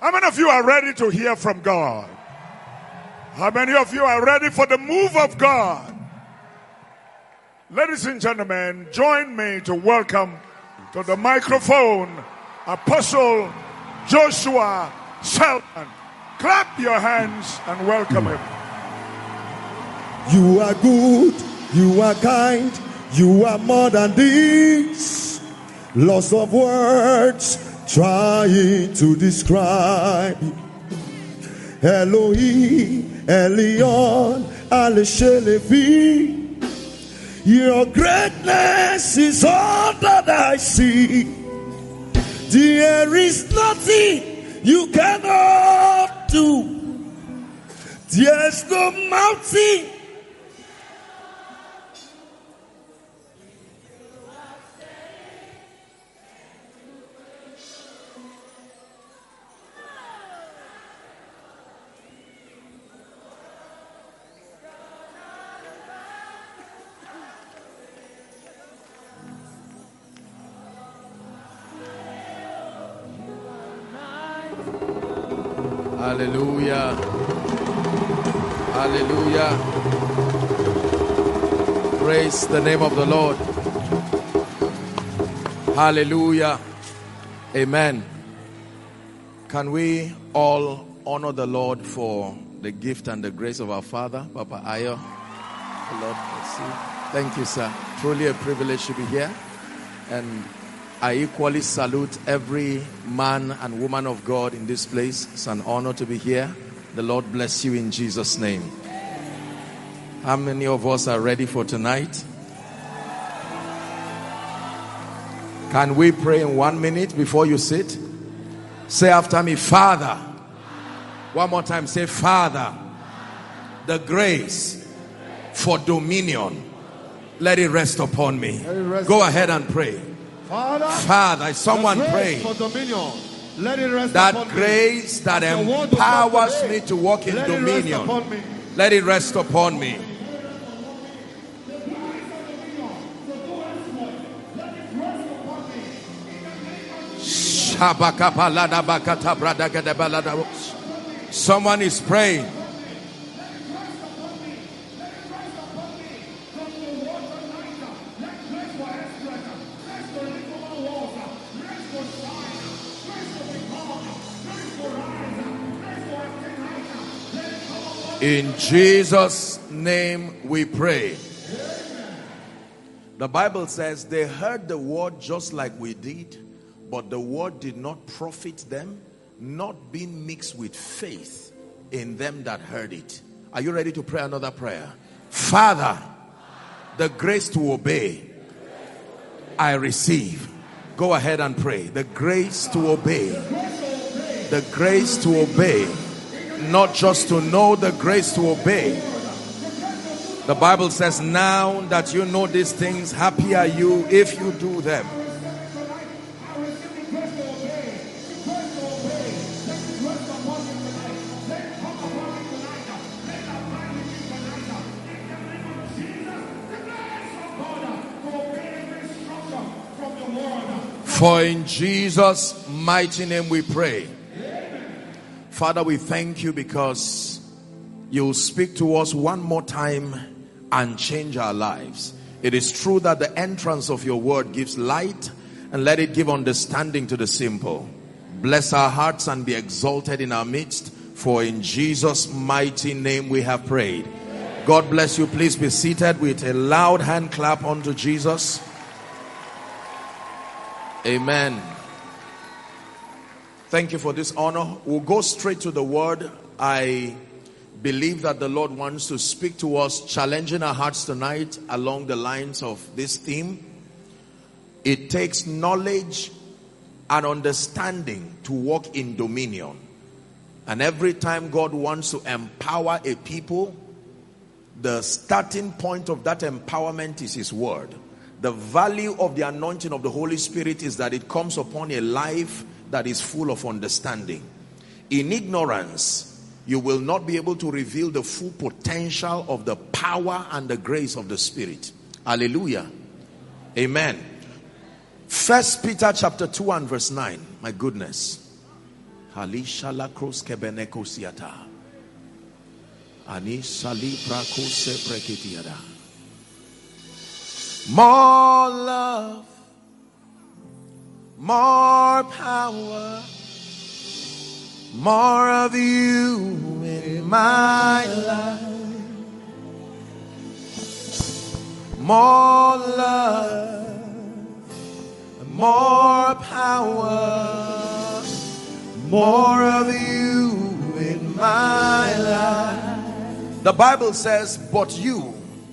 How many of you are ready to hear from God? How many of you are ready for the move of God? Ladies and gentlemen, join me to welcome to the microphone Apostle Joshua Selman. Clap your hands and welcome him. You are good, you are kind, you are more than this. Lots of words trying to describe. Elohim, Elion, Aleshelevi. Your greatness is all that I see. There is nothing you cannot do. There's no mountain. Hallelujah. Hallelujah. Praise the name of the Lord. Hallelujah. Amen. Can we all honor the Lord for the gift and the grace of our Father, Papa Ayo? The Lord bless you. Thank you, sir. Truly a privilege to be here. And I equally salute every man and woman of God in this place. It's an honor to be here. The Lord bless you in Jesus' name. How many of us are ready for tonight? Can we pray in 1 minute before you sit? Say after me, Father. One more time, say, Father. The grace for dominion, let it rest upon me. Go ahead and pray. Father, someone pray. Let it rest that upon grace me. That empowers me to walk in dominion. Let it rest upon me. Someone is praying. In Jesus' name we pray. The Bible says they heard the word just like we did, but the word did not profit them, not being mixed with faith in them that heard it. Are you ready to pray another prayer? Father, the grace to obey, I receive. Go ahead and pray. The grace to obey. The grace to obey. Not just to know, the grace to obey. The Bible says, now that you know these things, happy are you if you do them. For in Jesus' mighty name we pray. Father, we thank you because you'll speak to us one more time and change our lives. It is true that the entrance of your word gives light, and let it give understanding to the simple. Bless our hearts and be exalted in our midst, for in Jesus' mighty name we have prayed. God bless you. Please be seated with a loud hand clap unto Jesus. Amen. Thank you for this honor. We'll go straight to the word. I believe that the Lord wants to speak to us, challenging our hearts tonight along the lines of this theme. It takes knowledge and understanding to walk in dominion. And every time God wants to empower a people, the starting point of that empowerment is His word. The value of the anointing of the Holy Spirit is that it comes upon a life that is full of understanding. In ignorance, you will not be able to reveal the full potential of the power and the grace of the Spirit. Hallelujah. Amen. 1 Peter chapter 2 and verse 9. My goodness. Halisha la cruz kebeneko siata. Ani sali prakose prekitiada. More love, more power, more of you in my life. More love, more power, more of you in my life. The Bible says, but you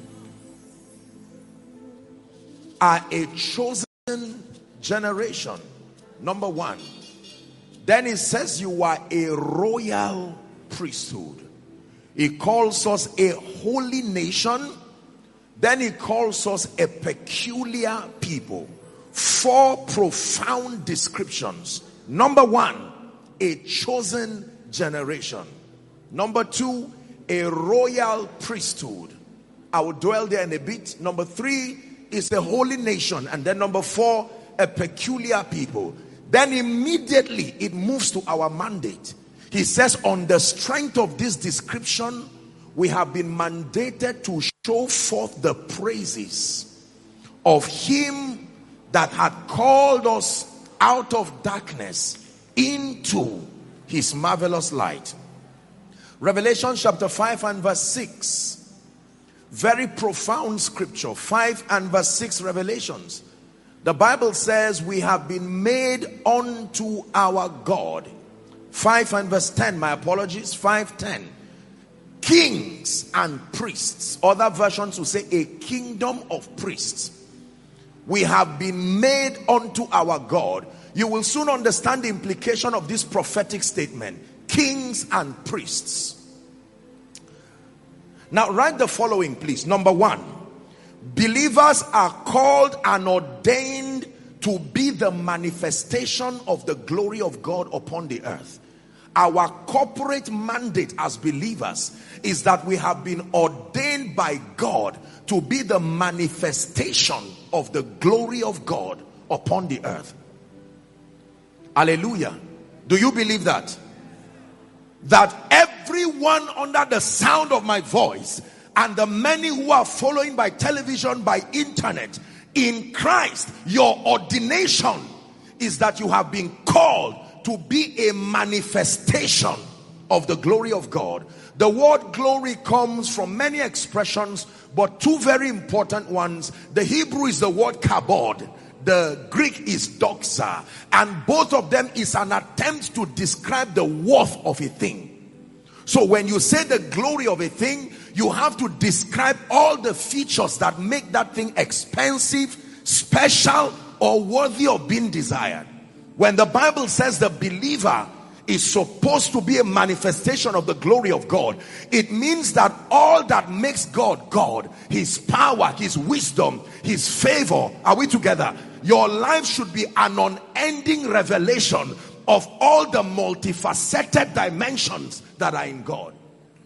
are a chosen generation. Number one. Then it says you are a royal priesthood. He calls us a holy nation. Then he calls us a peculiar people. 4 profound descriptions. Number one, a chosen generation. Number 2, a royal priesthood. I will dwell there in a bit. Number 3 is a holy nation. And then number 4, a peculiar people. Then immediately it moves to our mandate. He says, on the strength of this description, we have been mandated to show forth the praises of him that had called us out of darkness into his marvelous light. Revelation chapter 5 and verse 6. Very profound scripture. 5 and verse 6 Revelations. The Bible says we have been made unto our God. 5 and verse 10, my apologies, 5:10. Kings and priests. Other versions will say a kingdom of priests. We have been made unto our God. You will soon understand the implication of this prophetic statement. Kings and priests. Now write the following, please. Number 1. Believers are called and ordained to be the manifestation of the glory of God upon the earth. Our corporate mandate as believers is that we have been ordained by God to be the manifestation of the glory of God upon the earth. Hallelujah. Do you believe that? That everyone under the sound of my voice and the many who are following by television, by internet, in Christ, your ordination is that you have been called to be a manifestation of the glory of God. The word glory comes from many expressions, but 2 very important ones. The Hebrew is the word kabod. The Greek is doxa. And both of them is an attempt to describe the worth of a thing. So when you say the glory of a thing, you have to describe all the features that make that thing expensive, special, or worthy of being desired. When the Bible says the believer is supposed to be a manifestation of the glory of God, it means that all that makes God God, his power, his wisdom, his favor, are we together? Your life should be an unending revelation of all the multifaceted dimensions that are in God.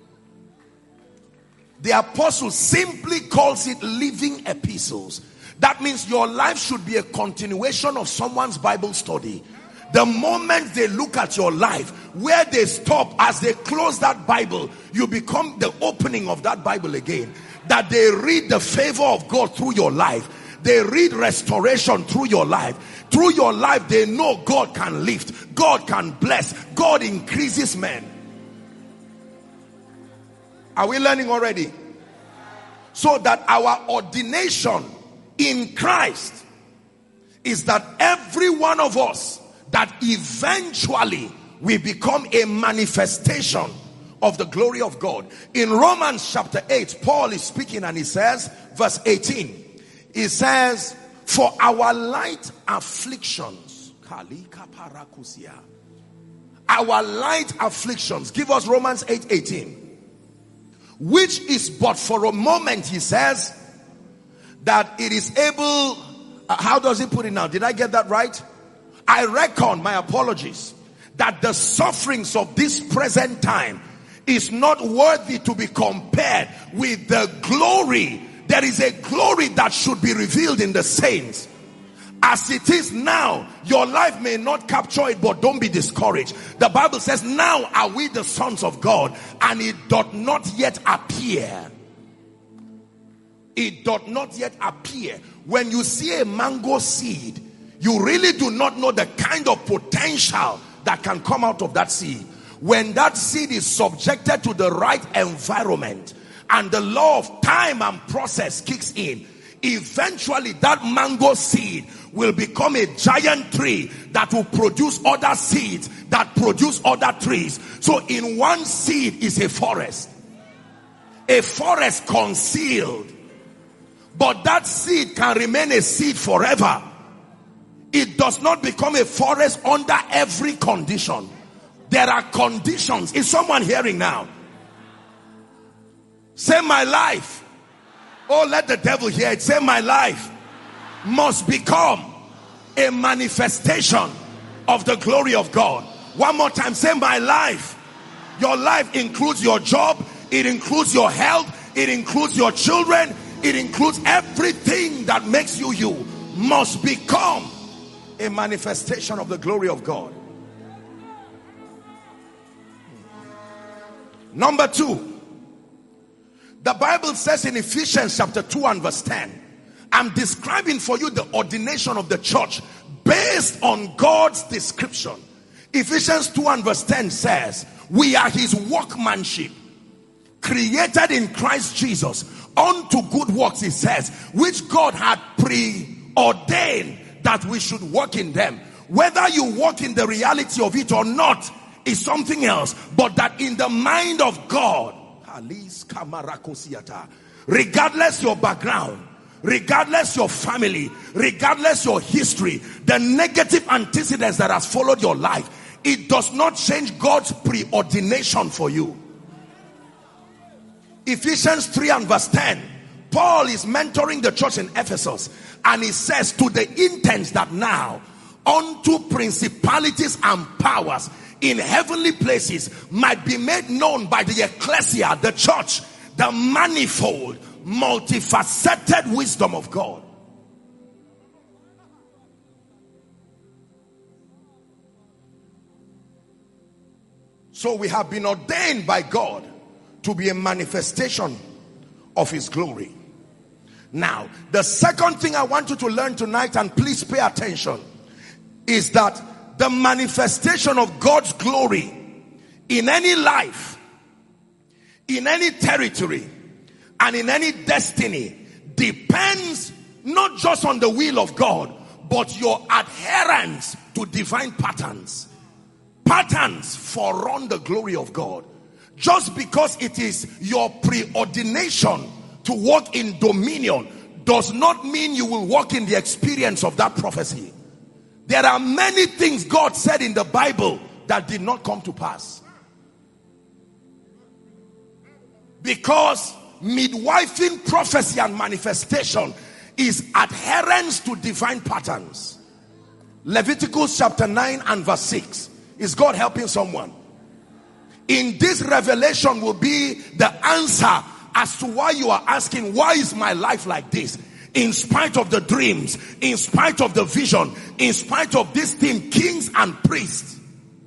The apostle simply calls it living epistles. That means your life should be a continuation of someone's Bible study. The moment they look at your life, where they stop, as they close that Bible, you become the opening of that Bible again. That they read the favor of God through your life. They read restoration through your life. Through your life, they know God can lift, God can bless, God increases men. Are we learning already? So that our ordination in Christ is that every one of us, that eventually we become a manifestation of the glory of God. In Romans chapter 8, Paul is speaking and he says, verse 18, he says, for our light afflictions, our light afflictions, give us Romans 8:18, which is but for a moment, he says, that it is able, how does he put it now? Did I get that right? I reckon, my apologies, that the sufferings of this present time is not worthy to be compared with the glory. There is a glory that should be revealed in the saints. As it is now, your life may not capture it, but don't be discouraged. The Bible says, now are we the sons of God, and it doth not yet appear. It doth not yet appear. When you see a mango seed, you really do not know the kind of potential that can come out of that seed. When that seed is subjected to the right environment and the law of time and process kicks in, eventually that mango seed will become a giant tree that will produce other seeds that produce other trees. So in one seed is a forest concealed. But that seed can remain a seed forever. It does not become a forest under every condition. There are conditions. Is someone hearing now? Say, my life. Oh, let the devil hear it. Say, my life must become a manifestation of the glory of God. One more time. Say, my life. Your life includes your job. It includes your health. It includes your children. It includes everything that makes you you. Must become a manifestation of the glory of God. Number 2, the Bible says in Ephesians chapter 2 and verse 10, I'm describing for you the ordination of the church based on God's description. Ephesians 2 and verse 10 says, we are his workmanship, created in Christ Jesus unto good works, it says, which God had preordained that we should walk in them. Whether you walk in the reality of it or not is something else, but that in the mind of God, regardless your background, regardless your family, regardless your history, the negative antecedents that has followed your life, it does not change God's preordination for you. Ephesians 3 and verse 10, Paul is mentoring the church in Ephesus, and he says, to the intent that now unto principalities and powers in heavenly places might be made known by the ecclesia, the church, the manifold, multifaceted wisdom of God. So we have been ordained by God to be a manifestation of his glory. Now, the second thing I want you to learn tonight, and please pay attention, is that the manifestation of God's glory in any life, in any territory, and in any destiny depends not just on the will of God, but your adherence to divine patterns. Patterns forerun the glory of God. Just because it is your preordination to walk in dominion does not mean you will walk in the experience of that prophecy. There are many things God said in the Bible that did not come to pass, because midwifing prophecy and manifestation is adherence to divine patterns. Leviticus chapter 9 and verse 6. Is God helping someone? In this revelation will be the answer as to why you are asking, why is my life like this? In spite of the dreams, in spite of the vision, in spite of this theme, kings and priests.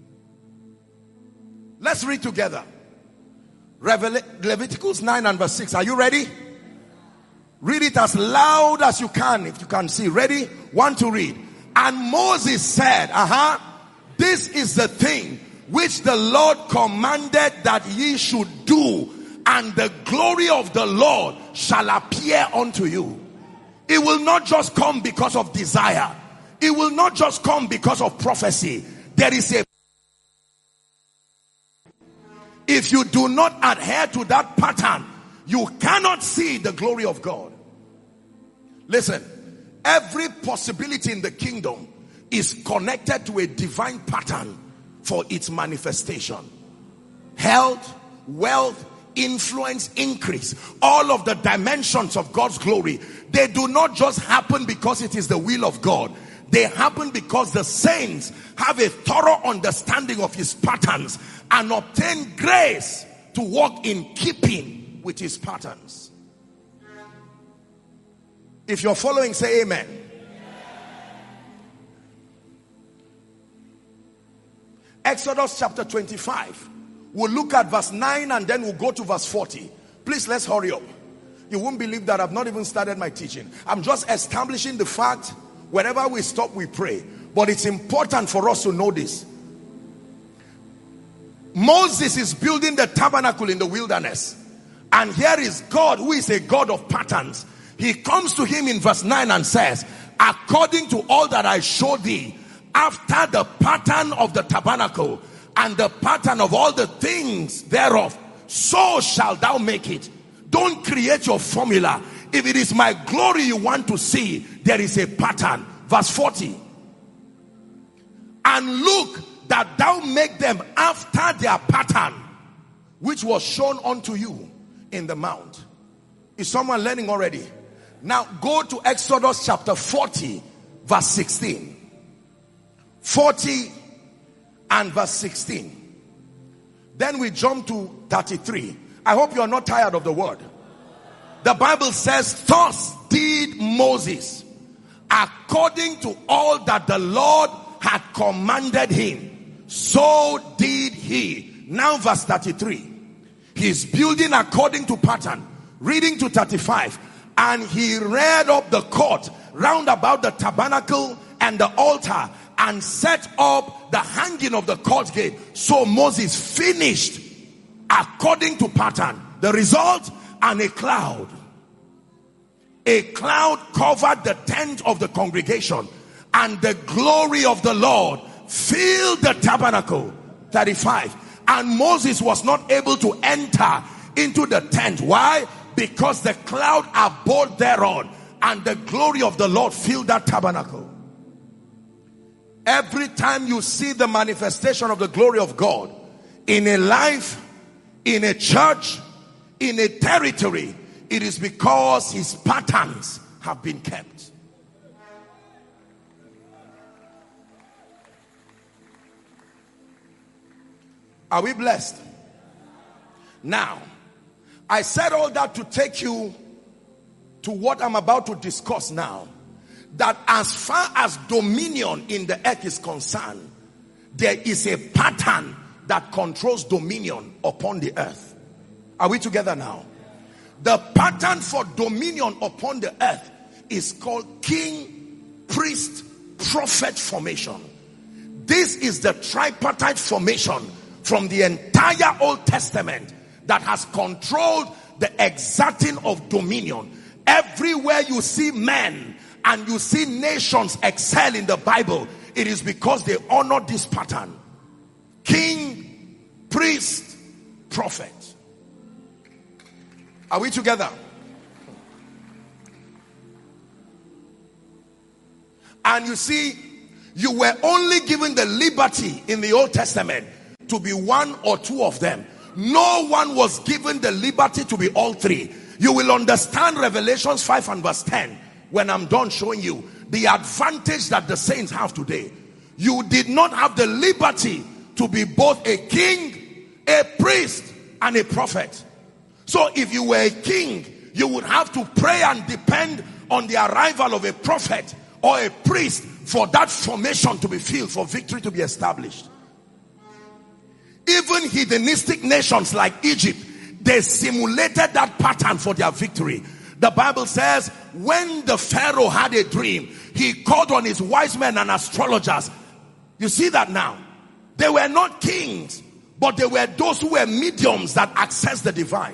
Let's read together. Leviticus 9 and verse 6. Are you ready? Read it as loud as you can, if you can see. Ready? 1 to read. And Moses said, this is the thing which the Lord commanded that ye should do, and the glory of the Lord shall appear unto you. It will not just come because of desire. It will not just come because of prophecy. There is a... If you do not adhere to that pattern, you cannot see the glory of God. Listen, every possibility in the kingdom is connected to a divine pattern for its manifestation. Health, wealth, influence, increase, all of the dimensions of God's glory, they do not just happen because it is the will of God. They happen because the saints have a thorough understanding of his patterns and obtain grace to walk in keeping with his patterns. If you're following, say amen. Exodus chapter 25. We'll look at verse 9 and then we'll go to verse 40. Please, let's hurry up. You won't believe that I've not even started my teaching. I'm just establishing the fact. Whenever we stop, we pray. But it's important for us to know this. Moses is building the tabernacle in the wilderness. And here is God, who is a God of patterns. He comes to him in verse 9 and says, according to all that I showed thee, after the pattern of the tabernacle and the pattern of all the things thereof, so shalt thou make it. Don't create your formula. If it is my glory you want to see, there is a pattern. Verse 40. And look that thou make them after their pattern, which was shown unto you in the mount. Is someone learning already? Now go to Exodus chapter 40, verse 16. 40 and verse 16. Then we jump to 33. I hope you are not tired of the word. The Bible says, thus did Moses, according to all that the Lord had commanded him, so did he. Now verse 33. He's building according to pattern. Reading to 35. And he reared up the court round about the tabernacle and the altar, and set up the hanging of the court gate. So Moses finished according to pattern. The result, and a cloud. A cloud covered the tent of the congregation, and the glory of the Lord filled the tabernacle. 35. And Moses was not able to enter into the tent. Why? Because the cloud abode thereon, and the glory of the Lord filled that tabernacle. Every time you see the manifestation of the glory of God in a life, in a church, in a territory, it is because his patterns have been kept. Are we blessed? Now, I said all that to take you to what I'm about to discuss now. That as far as dominion in the earth is concerned, there is a pattern that controls dominion upon the earth. Are we together now? The pattern for dominion upon the earth is called king, priest, prophet formation. This is the tripartite formation from the entire Old Testament that has controlled the exerting of dominion. Everywhere you see men and you see nations excel in the Bible, it is because they honor this pattern. King, priest, prophet. Are we together? And you see, you were only given the liberty in the Old Testament to be one or two of them. No one was given the liberty to be all three. You will understand Revelations 5 and verse 10 when I'm done showing you the advantage that the saints have today. You did not have the liberty to be both a king, a priest, and a prophet. So if you were a king, you would have to pray and depend on the arrival of a prophet or a priest for that formation to be filled, for victory to be established. Even heathenistic nations like Egypt, they simulated that pattern for their victory. The Bible says when the Pharaoh had a dream, he called on his wise men and astrologers. You see that now? They were not kings, but they were those who were mediums that accessed the divine.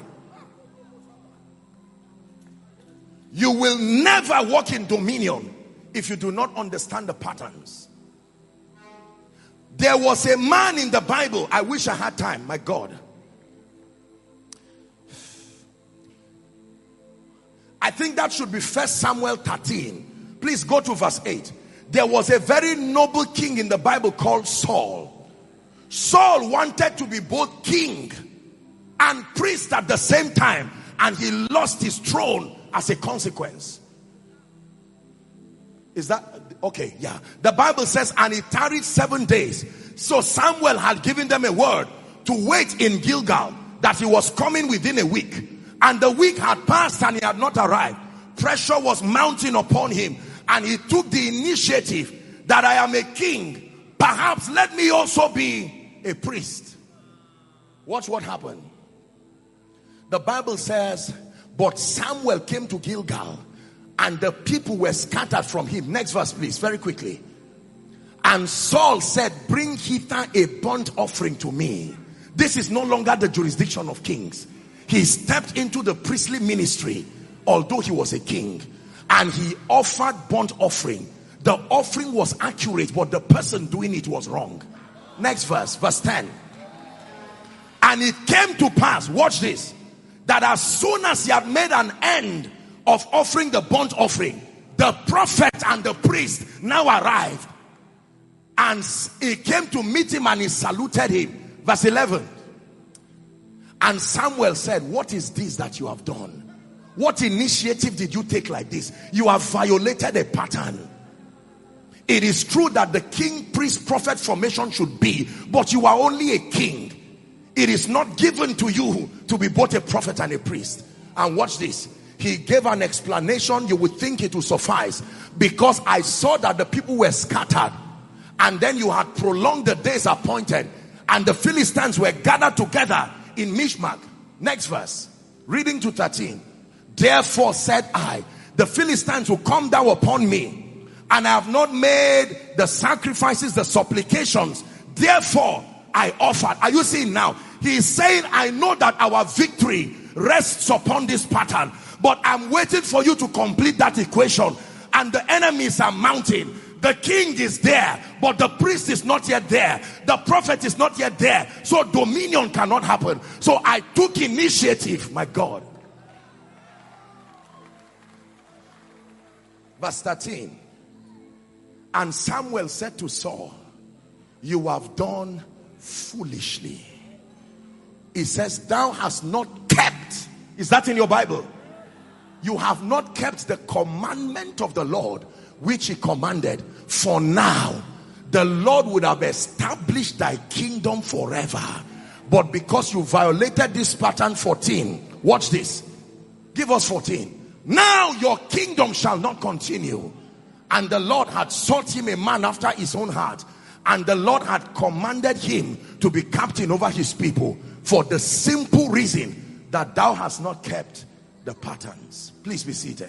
You will never walk in dominion if you do not understand the patterns. There was a man in the Bible. I wish I had time, my God. I think that should be 1 Samuel 13. Please go to verse 8. There was a very noble king in the Bible called Saul. Saul wanted to be both king and priest at the same time, and he lost his throne as a consequence. Is that okay? Yeah. The Bible says, and he tarried 7 days. So Samuel had given them a word to wait in Gilgal, that he was coming within a week. And the week had passed and he had not arrived. Pressure was mounting upon him, and he took the initiative that I am a king. Perhaps let me also be a priest. Watch what happened. The Bible says, but Samuel came to Gilgal, and the people were scattered from him. Next verse, please, very quickly. And Saul said, bring hither a burnt offering to me. This is no longer the jurisdiction of kings. He stepped into the priestly ministry, although he was a king, and he offered burnt offering. The offering was accurate, but the person doing it was wrong. Next verse, verse 10. And it came to pass, watch this, that as soon as he had made an end of offering the burnt offering, the prophet and the priest now arrived. And he came to meet him and he saluted him. Verse 11. And Samuel said, what is this that you have done? What initiative did you take like this? You have violated a pattern. It is true that the king, priest, prophet formation should be, but you are only a king. It is not given to you to be both a prophet and a priest. And watch this. He gave an explanation. You would think it would suffice. Because I saw that the people were scattered. And then you had prolonged the days appointed. And the Philistines were gathered together in Mishmak. Next verse. Reading to 13. Therefore said I, the Philistines will come down upon me. And I have not made the sacrifices, the supplications. Therefore I offered. Are you seeing now? He is saying, I know that our victory rests upon this pattern, but I'm waiting for you to complete that equation. And the enemies are mounting. The king is there, but the priest is not yet there. The prophet is not yet there. So dominion cannot happen. So I took initiative, my God. Verse 13. And Samuel said to Saul, you have done foolishly. He says, thou hast not kept. Is that in your Bible? You have not kept the commandment of the Lord, which he commanded. For now, the Lord would have established thy kingdom forever. But because you violated this pattern, 14. Watch this. Give us 14. Now your kingdom shall not continue. And the Lord had sought him a man after his own heart. And the Lord had commanded him to be captain over his people, for the simple reason that thou hast not kept the patterns. Please be seated.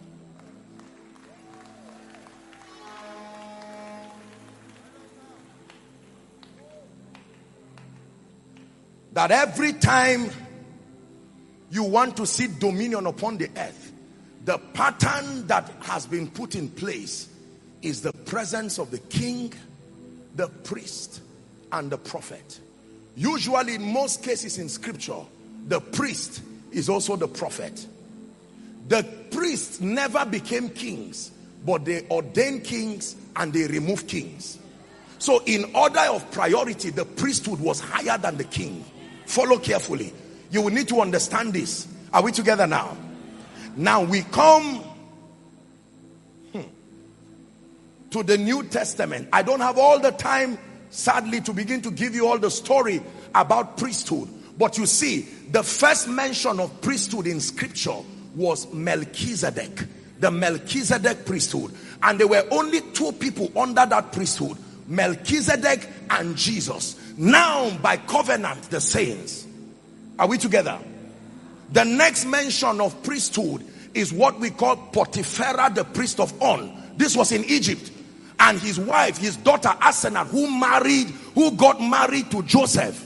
That every time you want to see dominion upon the earth, the pattern that has been put in place is the presence of the king, the priest, and the prophet. Usually, in most cases in scripture, the priest is also the prophet. The priests never became kings, but they ordained kings and they removed kings. So in order of priority, the priesthood was higher than the king. Follow carefully. You will need to understand this. Are we together now? Now we come to the New Testament. I don't have all the time, sadly, to begin to give you all the story about priesthood. But you see, the first mention of priesthood in scripture was Melchizedek. The Melchizedek priesthood. And there were only two people under that priesthood, Melchizedek and Jesus. Now by covenant, the saints. Are we together? The next mention of priesthood is what we call Potipharah, the priest of On. This was in Egypt. And his wife, his daughter Asenath, who got married to Joseph.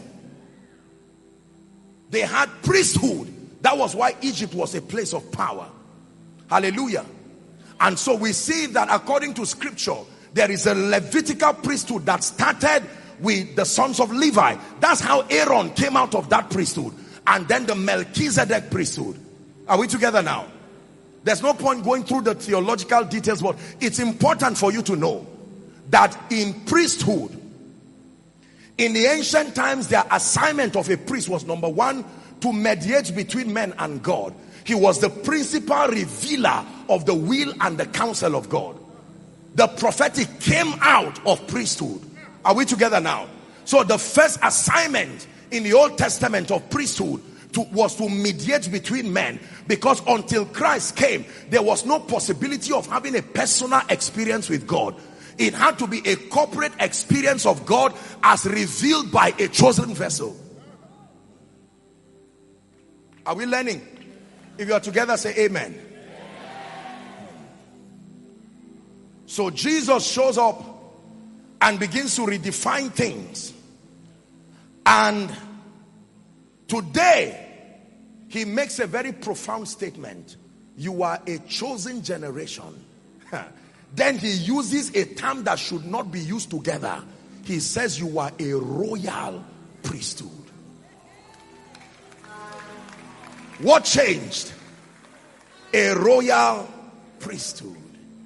They had priesthood. That was why Egypt was a place of power. Hallelujah. And so we see that according to scripture, there is a Levitical priesthood that started with the sons of Levi. That's how Aaron came out of that priesthood. And then the Melchizedek priesthood. Are we together now? There's no point going through the theological details, but it's important for you to know that in priesthood, in the ancient times, their assignment of a priest was, number one, to mediate between men and God. He was the principal revealer of the will and the counsel of God. The prophetic came out of priesthood. Are we together now? So the first assignment in the Old Testament of priesthood was to mediate between men, because until Christ came, there was no possibility of having a personal experience with God. It had to be a corporate experience of God as revealed by a chosen vessel. Are we learning? If you are together, say amen. So Jesus shows up and begins to redefine things. And today, he makes a very profound statement. You are a chosen generation. Then he uses a term that should not be used together. He says you are a royal priesthood. What changed? A royal priesthood.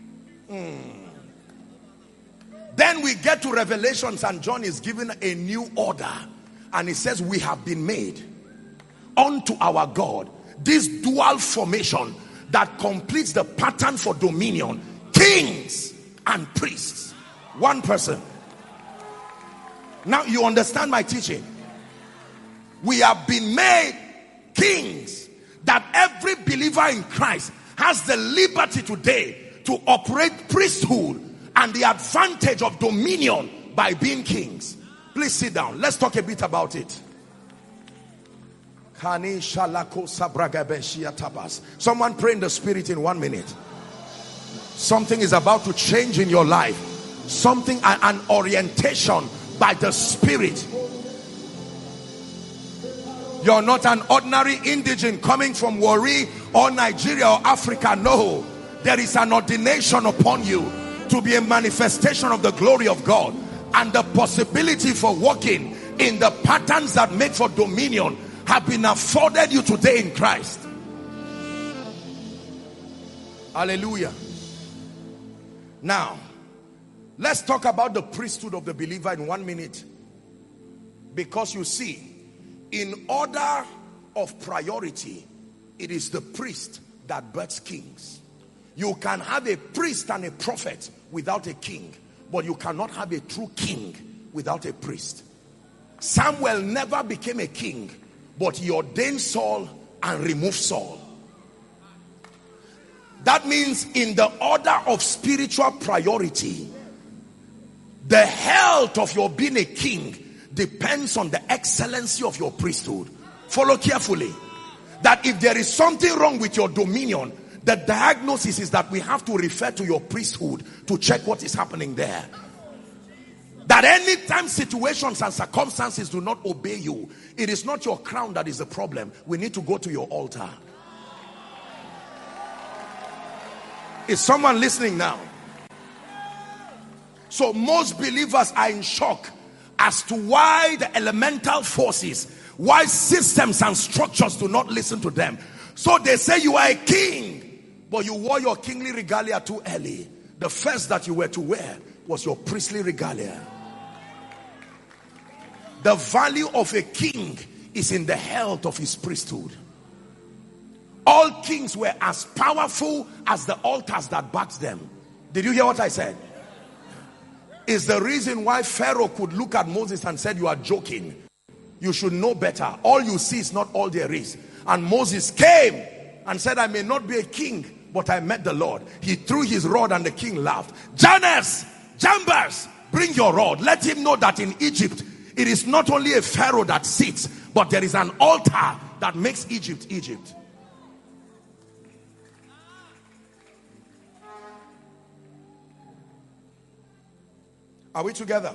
Then we get to Revelations and John is given a new order. And he says we have been made unto our God. This dual formation that completes the pattern for dominion. Kings and priests. One person. Now you understand my teaching. We have been made kings. That every believer in Christ has the liberty today to operate priesthood and the advantage of dominion by being kings. Please sit down. Let's talk a bit about it. Someone pray in the spirit in 1 minute. Something is about to change in your life. Something, an orientation by the spirit. You're not an ordinary indigent coming from Warri or Nigeria or Africa. No, there is an ordination upon you to be a manifestation of the glory of God, and the possibility for walking in the patterns that make for dominion have been afforded you today in Christ. Hallelujah. Now, let's talk about the priesthood of the believer in 1 minute. Because you see, in order of priority, it is the priest that births kings. You can have a priest and a prophet without a king, but you cannot have a true king without a priest. Samuel never became a king, but he ordained Saul and removed Saul. That means in the order of spiritual priority, the health of your being a king depends on the excellency of your priesthood. Follow carefully. That if there is something wrong with your dominion, the diagnosis is that we have to refer to your priesthood to check what is happening there. That anytime situations and circumstances do not obey you, it is not your crown that is the problem. We need to go to your altar. Is someone listening now? So most believers are in shock as to why the elemental forces, why systems and structures do not listen to them. So they say you are a king, but you wore your kingly regalia too early. The first that you were to wear was your priestly regalia. The value of a king is in the health of his priesthood. All kings were as powerful as the altars that backed them. Did you hear what I said? Is the reason why Pharaoh could look at Moses and said, you are joking. You should know better. All you see is not all there is. And Moses came and said, I may not be a king, but I met the Lord. He threw his rod and the king laughed. Jannes, Jambres, bring your rod. Let him know that in Egypt, it is not only a Pharaoh that sits, but there is an altar that makes Egypt, Egypt. Are we together?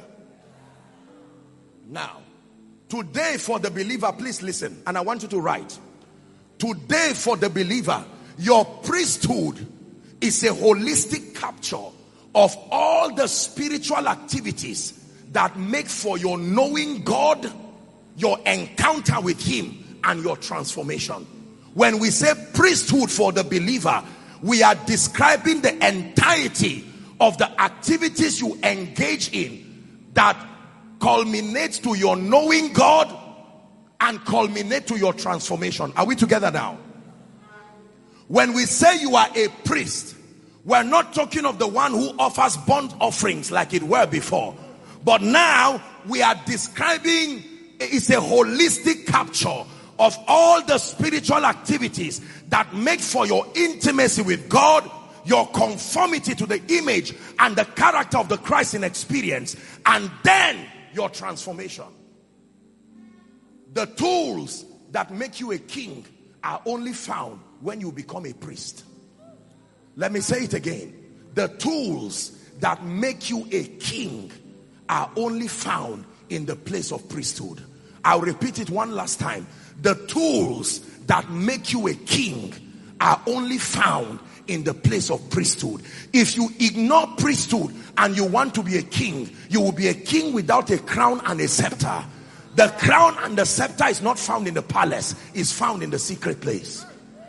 Now, today for the believer, please listen, and I want you to write. Today for the believer, your priesthood is a holistic capture of all the spiritual activities that make for your knowing God, your encounter with him, and your transformation. When we say priesthood for the believer, we are describing the entirety of the activities you engage in that culminates to your knowing God and culminate to your transformation. Are we together now? When we say you are a priest, we're not talking of the one who offers burnt offerings like it were before. But now we are describing, it's a holistic capture of all the spiritual activities that make for your intimacy with God, your conformity to the image and the character of the Christ in experience, and then your transformation. The tools that make you a king are only found when you become a priest. Let me say it again. The tools that make you a king are only found in the place of priesthood. I'll repeat it one last time. The tools that make you a king are only found in the place of priesthood. If you ignore priesthood and you want to be a king, you will be a king without a crown and a scepter. The crown and the scepter is not found in the palace, it's found in the secret place.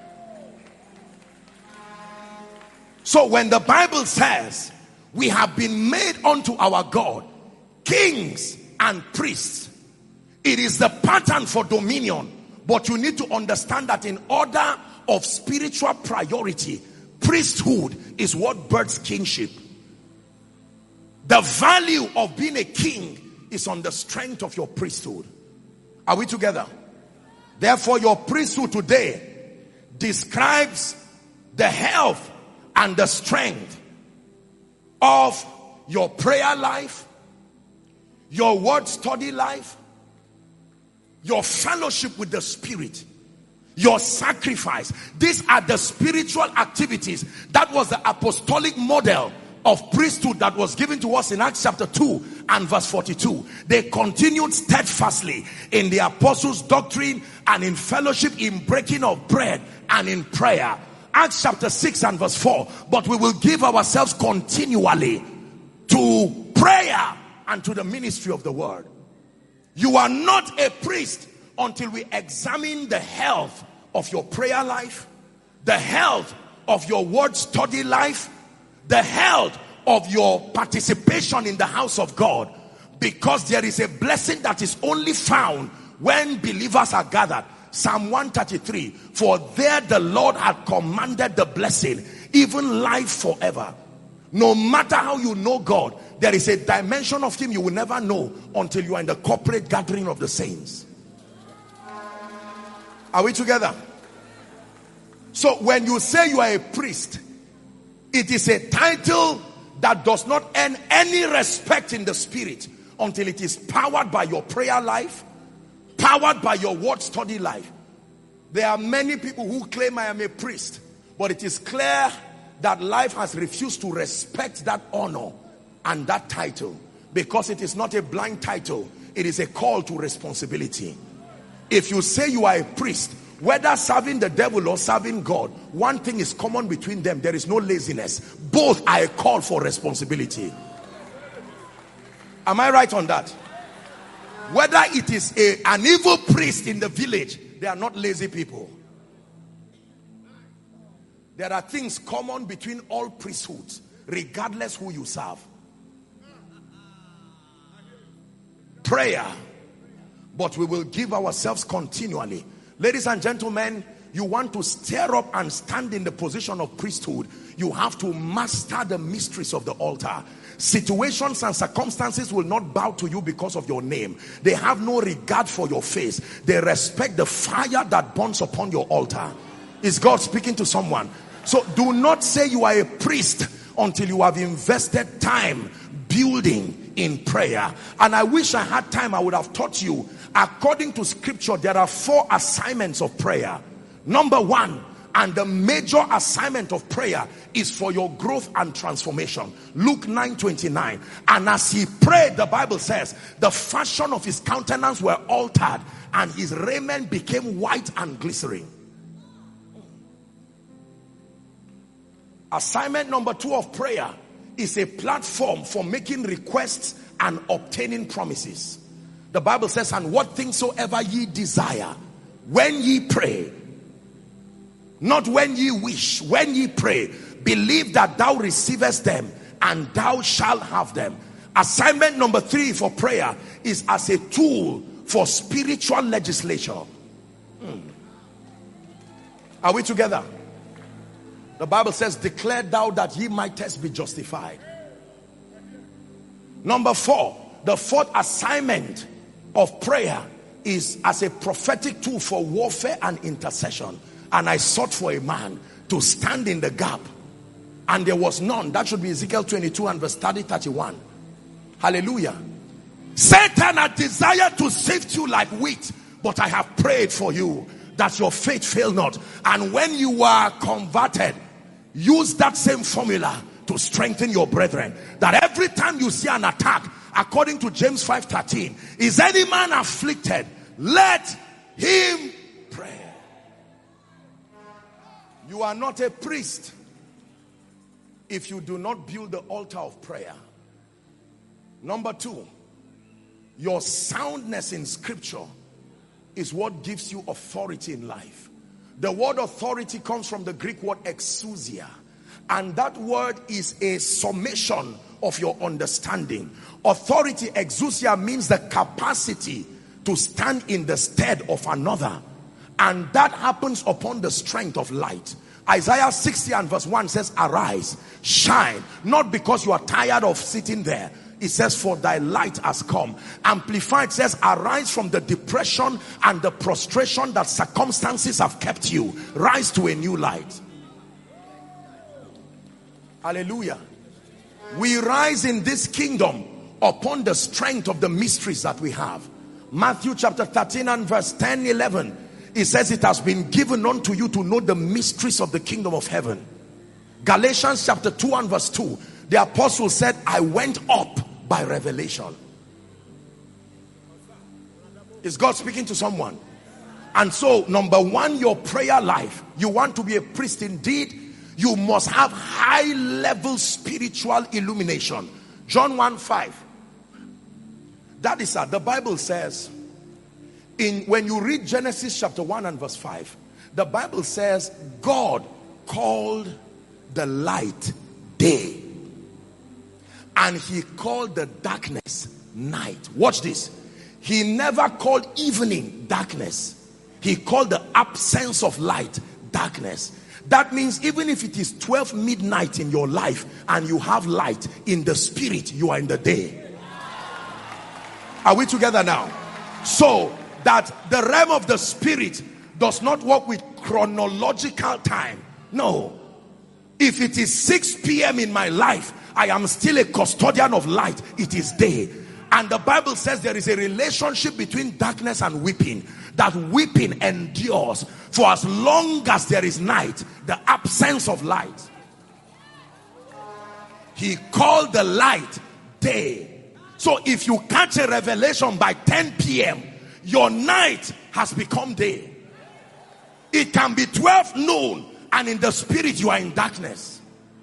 So when the Bible says we have been made unto our God kings and priests, it is the pattern for dominion. But you need to understand that in order of spiritual priority, priesthood is what births kingship. The value of being a king is on the strength of your priesthood. Are we together? Therefore, your priesthood today describes the health and the strength of your prayer life, your word study life, your fellowship with the Spirit, your sacrifice. These are the spiritual activities. That was the apostolic model of priesthood that was given to us in Acts chapter 2 and verse 42. They continued steadfastly in the apostles' doctrine and in fellowship, in breaking of bread and in prayer. Acts chapter 6 and verse 4. But we will give ourselves continually to prayer and to the ministry of the word. You are not a priest until we examine the health of your prayer life, the health of your word study life, the health of your participation in the house of God. Because there is a blessing that is only found when believers are gathered. Psalm 133, for there the Lord had commanded the blessing, even life forever. No matter how you know God, there is a dimension of him you will never know until you are in the corporate gathering of the saints. Are we together? So when you say you are a priest, it is a title that does not earn any respect in the spirit until it is powered by your prayer life, powered by your word study life. There are many people who claim I am a priest, but it is clear that life has refused to respect that honor and that title, because it is not a blind title, it is a call to responsibility. If you say you are a priest, whether serving the devil or serving God, one thing is common between them: there is no laziness. Both are a call for responsibility. Am I right on that? Whether it is an evil priest in the village, they are not lazy people. There are things common between all priesthoods, regardless who you serve. Prayer, but we will give ourselves continually. Ladies and gentlemen, you want to stir up and stand in the position of priesthood, you have to master the mysteries of the altar. Situations and circumstances will not bow to you because of your name. They have no regard for your face. They respect the fire that burns upon your altar. Is God speaking to someone? So do not say you are a priest until you have invested time building in prayer. And I wish I had time, I would have taught you. According to scripture, there are 4 assignments of prayer. Number 1, and the major assignment of prayer, is for your growth and transformation. Luke 9:29. And as he prayed, the Bible says, the fashion of his countenance were altered, and his raiment became white and glittering. Assignment number 2 of prayer is a platform for making requests and obtaining promises. The Bible says, and what things soever ye desire, when ye pray, not when ye wish, when ye pray, believe that thou receivest them, and thou shalt have them. Assignment number 3 for prayer is as a tool for spiritual legislature. Are we together? The Bible says, declare thou that ye mightest be justified. Number 4, the 4th assignment of prayer is as a prophetic tool for warfare and intercession. And I sought for a man to stand in the gap and there was none. That should be Ezekiel 22 and verse 30-31. Hallelujah. Satan had desired to sift you like wheat, but I have prayed for you that your faith fail not. And when you are converted, use that same formula to strengthen your brethren. That every time you see an attack, according to James 5:13, is any man afflicted, let him pray. You are not a priest if you do not build the altar of prayer. Number two, your soundness in scripture is what gives you authority in life. The word authority comes from the Greek word exousia, and that word is a summation of your understanding. Authority, exousia, means the capacity to stand in the stead of another, and that happens upon the strength of light. Isaiah 60 and verse 1 says, arise, shine, not because you are tired of sitting there. It says, for thy light has come. Amplified says, arise from the depression and the prostration that circumstances have kept you. Rise to a new light. Hallelujah. We rise in this kingdom upon the strength of the mysteries that we have. Matthew chapter 13 and verse 10, 11. It says, it has been given unto you to know the mysteries of the kingdom of heaven. Galatians chapter 2 and verse 2. The apostle said, I went up by revelation. Is God speaking to someone? And so, number one, your prayer life. You want to be a priest indeed, you must have high level spiritual illumination. John 1:5. That is the Bible says, when you read Genesis chapter 1 and verse 5, the Bible says God called the light day, and he called the darkness night. Watch this. He never called evening darkness. He called the absence of light darkness. That means even if it is 12 midnight in your life and you have light in the spirit, you are in the day. Are we together now? So that the realm of the spirit does not work with chronological time. No. If it is 6 p.m. in my life, I am still a custodian of light. It is day. And the Bible says there is a relationship between darkness and weeping. That weeping endures for as long as there is night, the absence of light. He called the light day. So if you catch a revelation by 10 p.m., your night has become day. It can be 12 noon and in the spirit you are in darkness.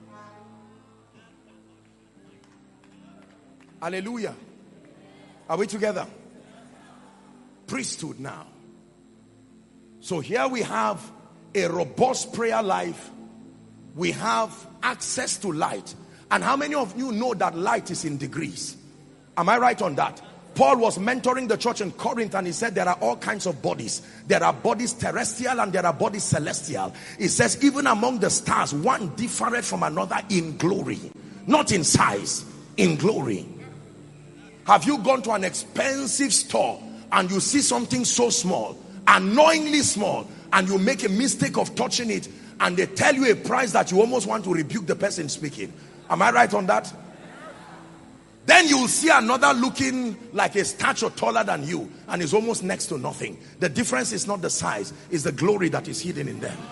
Hallelujah. Are we together? Priesthood now. So here we have a robust prayer life. We have access to light. And how many of you know that light is in degrees? Am I right on that? Paul was mentoring the church in Corinth and he said there are all kinds of bodies. There are bodies terrestrial and there are bodies celestial. He says even among the stars, one differeth from another in glory. Not in size, in glory. Have you gone to an expensive store and you see something so small, annoyingly small, and you make a mistake of touching it and they tell you a price that you almost want to rebuke the person speaking? Am I right on that? Then you will see another looking like a stature taller than you and is almost next to nothing. The difference is not the size, it's the glory that is hidden in them.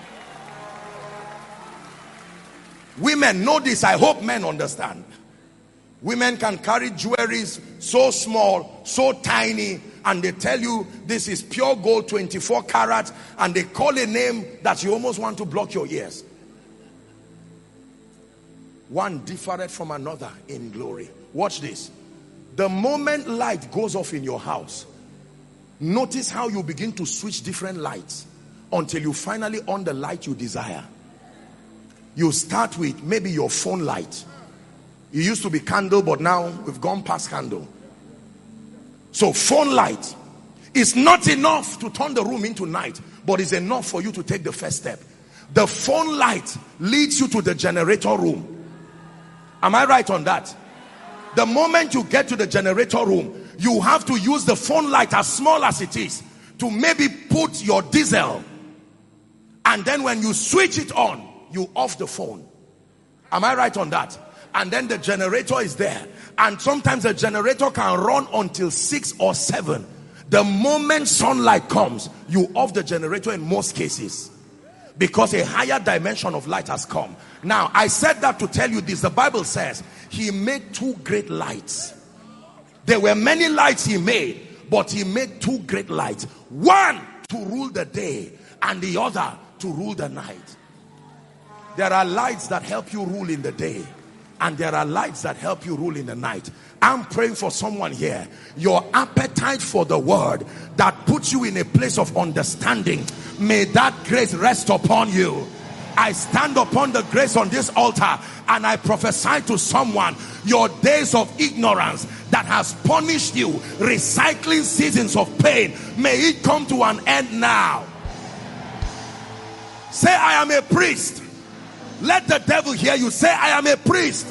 Women know this. I hope men understand. Women can carry jewelries so small, so tiny, and they tell you this is pure gold, 24 karat, and they call a name that you almost want to block your ears. One differeth from another in glory. Watch this. The moment light goes off in your house, notice how you begin to switch different lights until you finally on the light you desire. You start with maybe your phone light. It used to be candle, but now we've gone past candle. So phone light is not enough to turn the room into night, but is enough for you to take the first step. The phone light leads you to the generator room. Am I right on that? The moment you get to the generator room, you have to use the phone light, as small as it is, to maybe put your diesel. And then when you switch it on, you off the phone. Am I right on that? And then the generator is there. And sometimes the generator can run until 6 or 7. The moment sunlight comes, you off the generator in most cases, because a higher dimension of light has come. Now, I said that to tell you this. The Bible says he made 2 great lights. There were many lights he made, but he made 2 great lights. One to rule the day, and the other to rule the night. There are lights that help you rule in the day, and there are lights that help you rule in the night. I'm praying for someone here. Your appetite for the word that puts you in a place of understanding, may that grace rest upon you. I stand upon the grace on this altar and I prophesy to someone, your days of ignorance that has punished you, recycling seasons of pain, may it come to an end now. Say, I am a priest. Let the devil hear you. Say, I am a priest.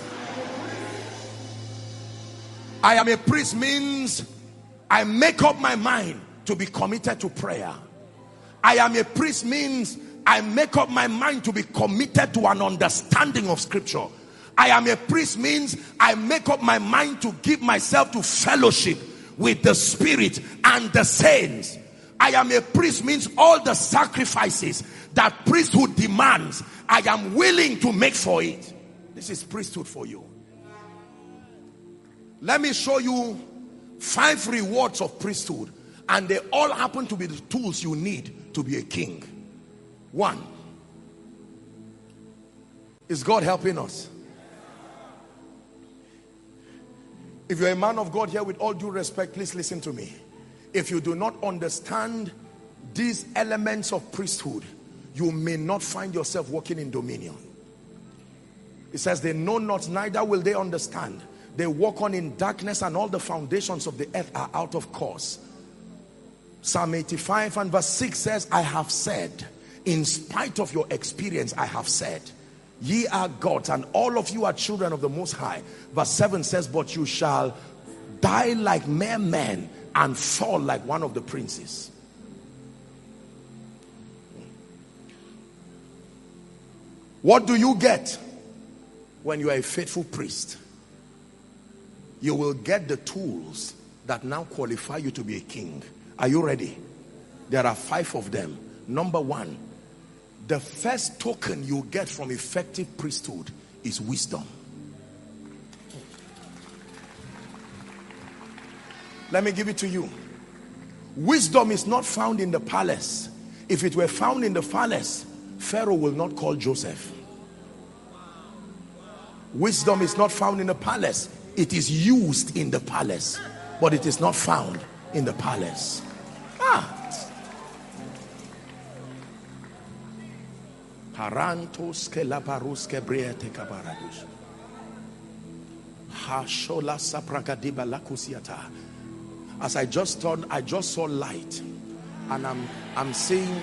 I am a priest means I make up my mind to be committed to prayer. I am a priest means I make up my mind to be committed to an understanding of scripture. I am a priest means I make up my mind to give myself to fellowship with the Spirit and the saints. I am a priest means all the sacrifices that priesthood demands, I am willing to make for it. This is priesthood for you. Let me show you 5 rewards of priesthood, and they all happen to be the tools you need to be a king. 1. Is God helping us? If you're a man of God here, with all due respect, please listen to me. If you do not understand these elements of priesthood, you may not find yourself walking in dominion. It says they know not, neither will they understand. They walk on in darkness, and all the foundations of the earth are out of course. Psalm 85 and verse 6 says, I have said, in spite of your experience, I have said, ye are gods, and all of you are children of the Most High. Verse 7 says, but you shall die like mere men and fall like one of the princes. What do you get when you are a faithful priest? You will get the tools that now qualify you to be a king. Are you ready? There are 5 of them. Number 1, the first token you get from effective priesthood is wisdom. Let me give it to you. Wisdom is not found in the palace. If it were found in the palace, Pharaoh will not call Joseph. Wisdom is not found in the palace. It is used in the palace, but it is not found in the palace. As I just turned, I just saw light, and I'm seeing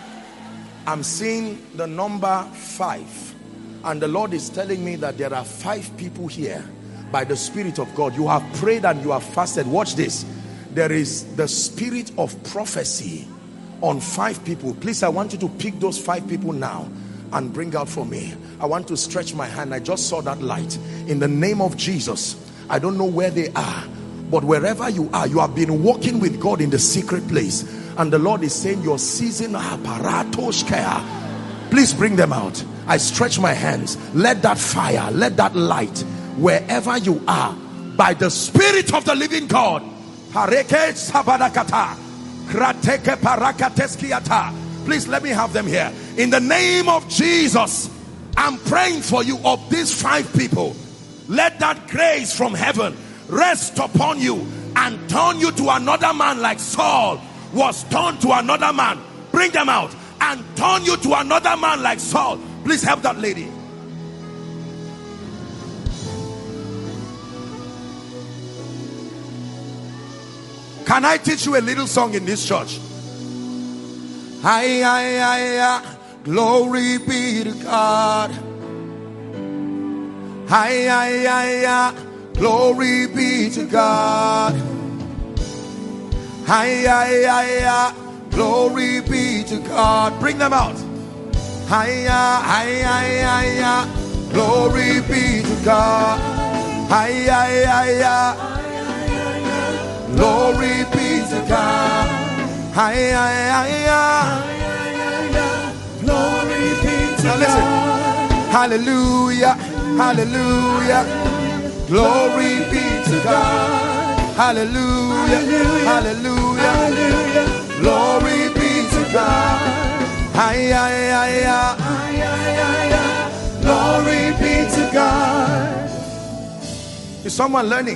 the number 5, and the Lord is telling me that there are 5 people here by the Spirit of God. You have prayed and you have fasted. Watch this. There is the spirit of prophecy on 5 people. Please, I want you to pick those 5 people now and bring out for me. I want to stretch my hand. I just saw that light. In the name of Jesus, I don't know where they are, but wherever you are, you have been walking with God in the secret place, and the Lord is saying your season, please bring them out. I stretch my hands. Let that fire, let that light, wherever you are, by the Spirit of the living God, please let me have them here. In the name of Jesus, I'm praying for you. Of these 5 people, let that grace from heaven rest upon you and turn you to another man, like Saul was turned to another man. Bring them out. And turn you to another man like Saul. Please help that lady. Can I teach you a little song in this church? Glory be to God. Glory be to God. Glory be to God. Bring them out. Glory be to God. Ay, ay, ay, ay. Glory be to God. Ay, ay, ay, ay. Glory be to Now listen. Hallelujah. Hallelujah. Glory be to God. Hallelujah. Hallelujah. Glory be to God. Ay, ay, ay, ay. Glory be to God. Is someone learning?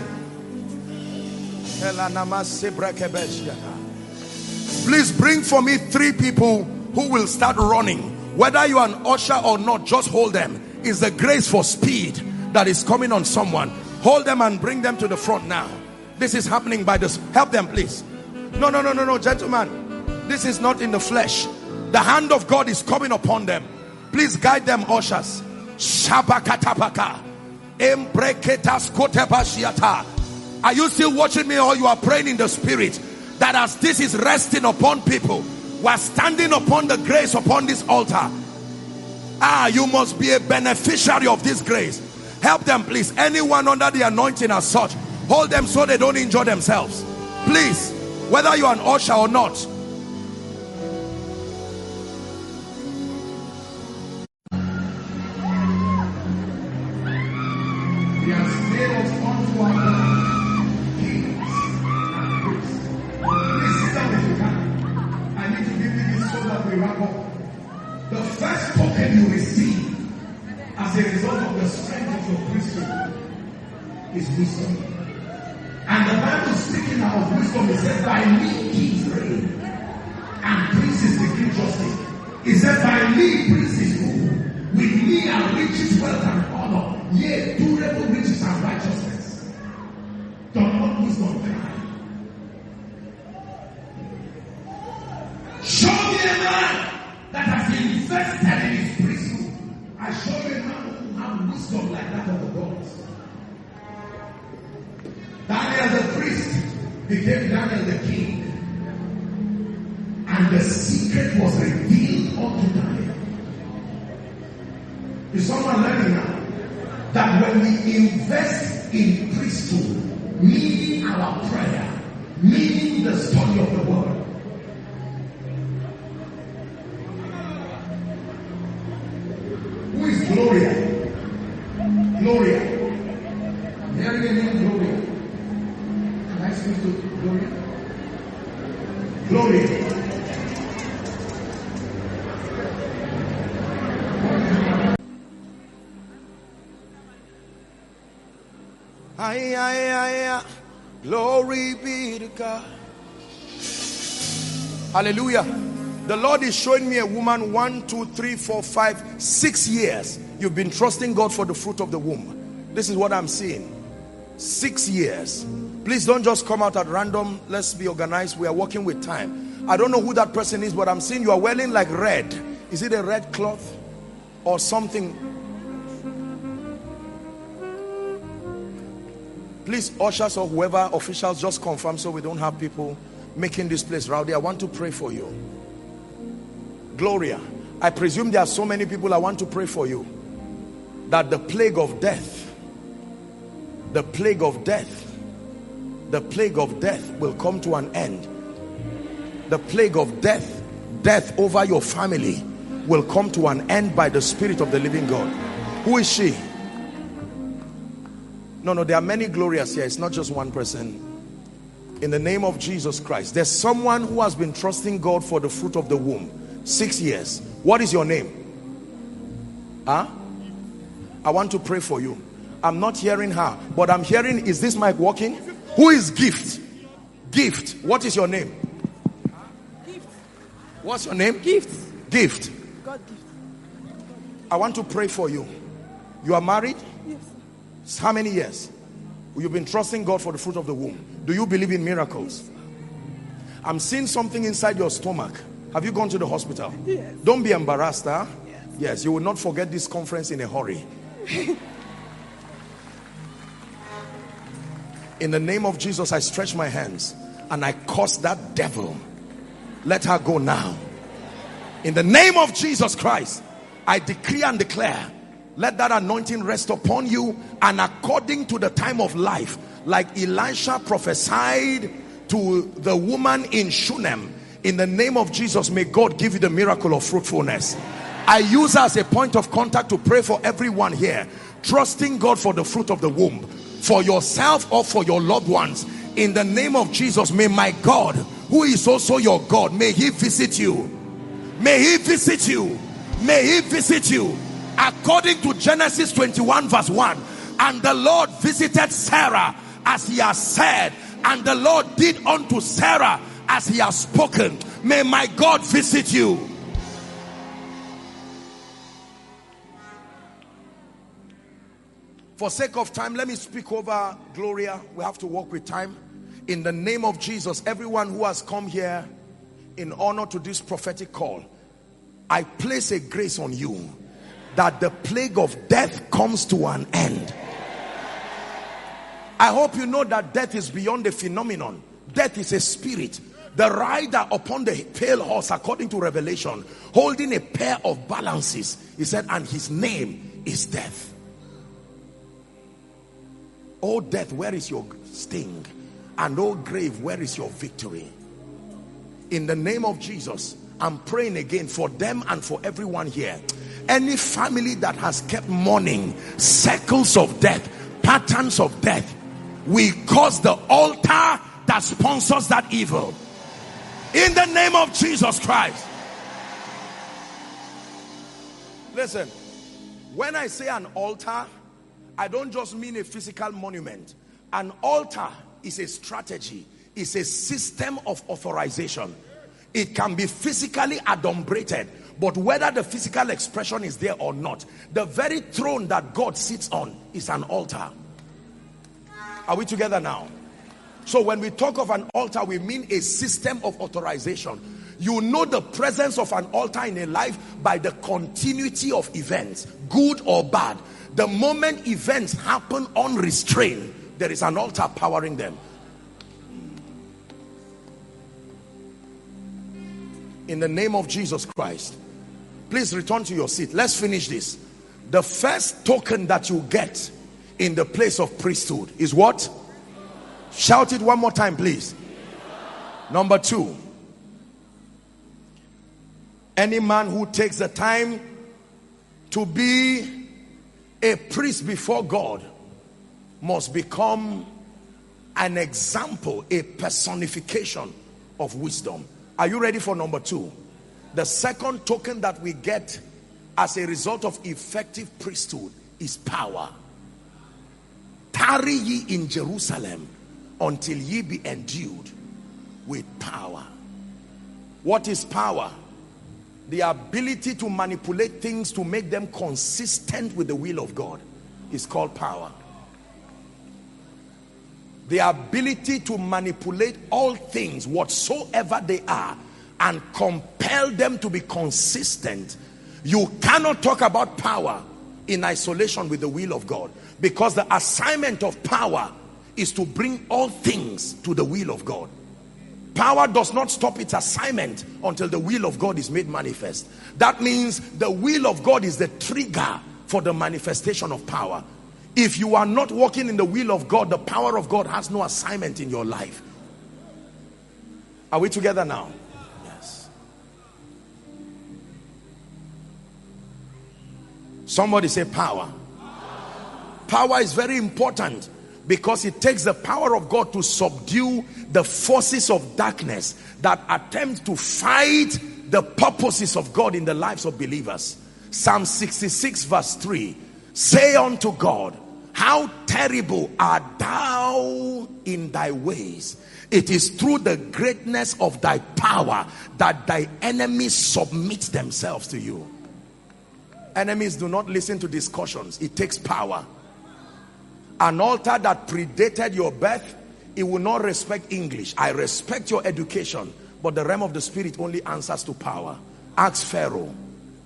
Please bring for me 3 people who will start running. Whether you are an usher or not, just hold them. It's the grace for speed that is coming on someone. Hold them and bring them to the front now. This is happening by this. Help them, please. No, gentlemen. This is not in the flesh. The hand of God is coming upon them. Please guide them, ushers. Shabakatapaka. Are you still watching me, or you are praying in the spirit? That as this is resting upon people, we are standing upon the grace upon this altar. You must be a beneficiary of this grace. Help them, please. Anyone under the anointing as such, hold them so they don't injure themselves. Please, whether you are an usher or not. He has made us unto our God kings and priests. Please sit down if you can. I need to give you this so that we wrap up. The first token you receive as a result of the strength of your priesthood is wisdom. And the Bible speaking now of wisdom, it says, by me kings reign and princes decree justice. It said, by me princes rule. With me are riches, wealth, and honor. Yea, durable riches and righteousness. Does not wisdom cry? Show me a man that has invested in his priesthood. I show you a man who has wisdom like that of the gods. Daniel the priest became Daniel the king. And the secret was revealed unto Daniel. Is someone learning now? That when we invest in priesthood, meaning our prayer, meaning the study of the word, who is Gloria? Gloria. I'm hearing the name Gloria. Can I speak to Gloria? Gloria. Ay, ay, ay, ay. Glory be to God. Hallelujah. The Lord is showing me a woman 1, 2, 3, 4, 5, 6 years. You've been trusting God for the fruit of the womb. This is what I'm seeing. 6 years. Please don't just come out at random. Let's be organized. We are working with time. I don't know who that person is, but I'm seeing you are wearing like red. Is it a red cloth or something? Please, ushers or whoever, officials, just confirm so we don't have people making this place rowdy. I want to pray for you. Gloria, I presume there are so many people. I want to pray for you that the plague of death, the plague of death, the plague of death will come to an end. The plague of death, death over your family will come to an end by the Spirit of the living God. Who is she? No, there are many Glorias here. It's not just one person. In the name of Jesus Christ, there's someone who has been trusting God for the fruit of the womb. 6 years. What is your name? I want to pray for you. I'm not hearing her, but I'm hearing, is this mic working? Who is Gift? Gift. What is your name? Gift. What's your name? Gift. Gift. God gift. I want to pray for you. You are married? Yes. How many years? You've been trusting God for the fruit of the womb. Do you believe in miracles? I'm seeing something inside your stomach. Have you gone to the hospital? Yes. Don't be embarrassed, huh? Yes. Yes, you will not forget this conference in a hurry. In the name of Jesus, I stretch my hands and I curse that devil. Let her go now. In the name of Jesus Christ, I decree and declare Let that anointing rest upon you, and according to the time of life, like Elisha prophesied to the woman in Shunem, in the name of Jesus, may God give you the miracle of fruitfulness. I use as a point of contact to pray for everyone here, trusting God for the fruit of the womb, for yourself or for your loved ones. In the name of Jesus, may my God, who is also your God, may he visit you. May he visit you. May he visit you. According to Genesis 21 verse 1, and the Lord visited Sarah as he has said, and the Lord did unto Sarah as he has spoken. May my God visit you. For sake of time, let me speak over Gloria. We have to work with time. In the name of Jesus, everyone who has come here in honor to this prophetic call, I place a grace on you that the plague of death comes to an end. I hope you know that death is beyond a phenomenon. Death is a spirit. The rider upon the pale horse, according to Revelation, holding a pair of balances, he said, and his name is death. Oh death, where is your sting? And oh grave, where is your victory? In the name of Jesus, I'm praying again for them and for everyone here. Any family that has kept mourning circles of death, patterns of death, we cause the altar that sponsors that evil. In the name of Jesus Christ. Listen, when I say an altar, I don't just mean a physical monument. An altar is a strategy, is a system of authorization. It can be physically adumbrated, but whether the physical expression is there or not, the very throne that God sits on is an altar. Are we together now? So when we talk of an altar, we mean a system of authorization. You know the presence of an altar in a life by the continuity of events, good or bad. The moment events happen unrestrained, there is an altar powering them. In the name of Jesus Christ, please return to your seat. Let's finish this. The first token that you get in the place of priesthood is what? Shout it one more time, please. Number 2, any man who takes the time to be a priest before God must become an example, a personification of wisdom. Are you ready for number 2? The second token that we get as a result of effective priesthood is power. Tarry ye in Jerusalem until ye be endued with power. What is power? The ability to manipulate things to make them consistent with the will of God is called power. The ability to manipulate all things whatsoever they are and compel them to be consistent. You cannot talk about power in isolation with the will of God, because the assignment of power is to bring all things to the will of God. Power does not stop its assignment until the will of God is made manifest. That means the will of God is the trigger for the manifestation of power. If you are not walking in the will of God, the power of God has no assignment in your life. Are we together now? Yes. Somebody say power. Power is very important because it takes the power of God to subdue the forces of darkness that attempt to fight the purposes of God in the lives of believers. Psalm 66 verse 3, say unto God, how terrible art thou in thy ways. It is through the greatness of thy power that thy enemies submit themselves to you. Enemies do not listen to discussions. It takes power. An altar that predated your birth, it will not respect English. I respect your education, but the realm of the spirit only answers to power. Ask Pharaoh.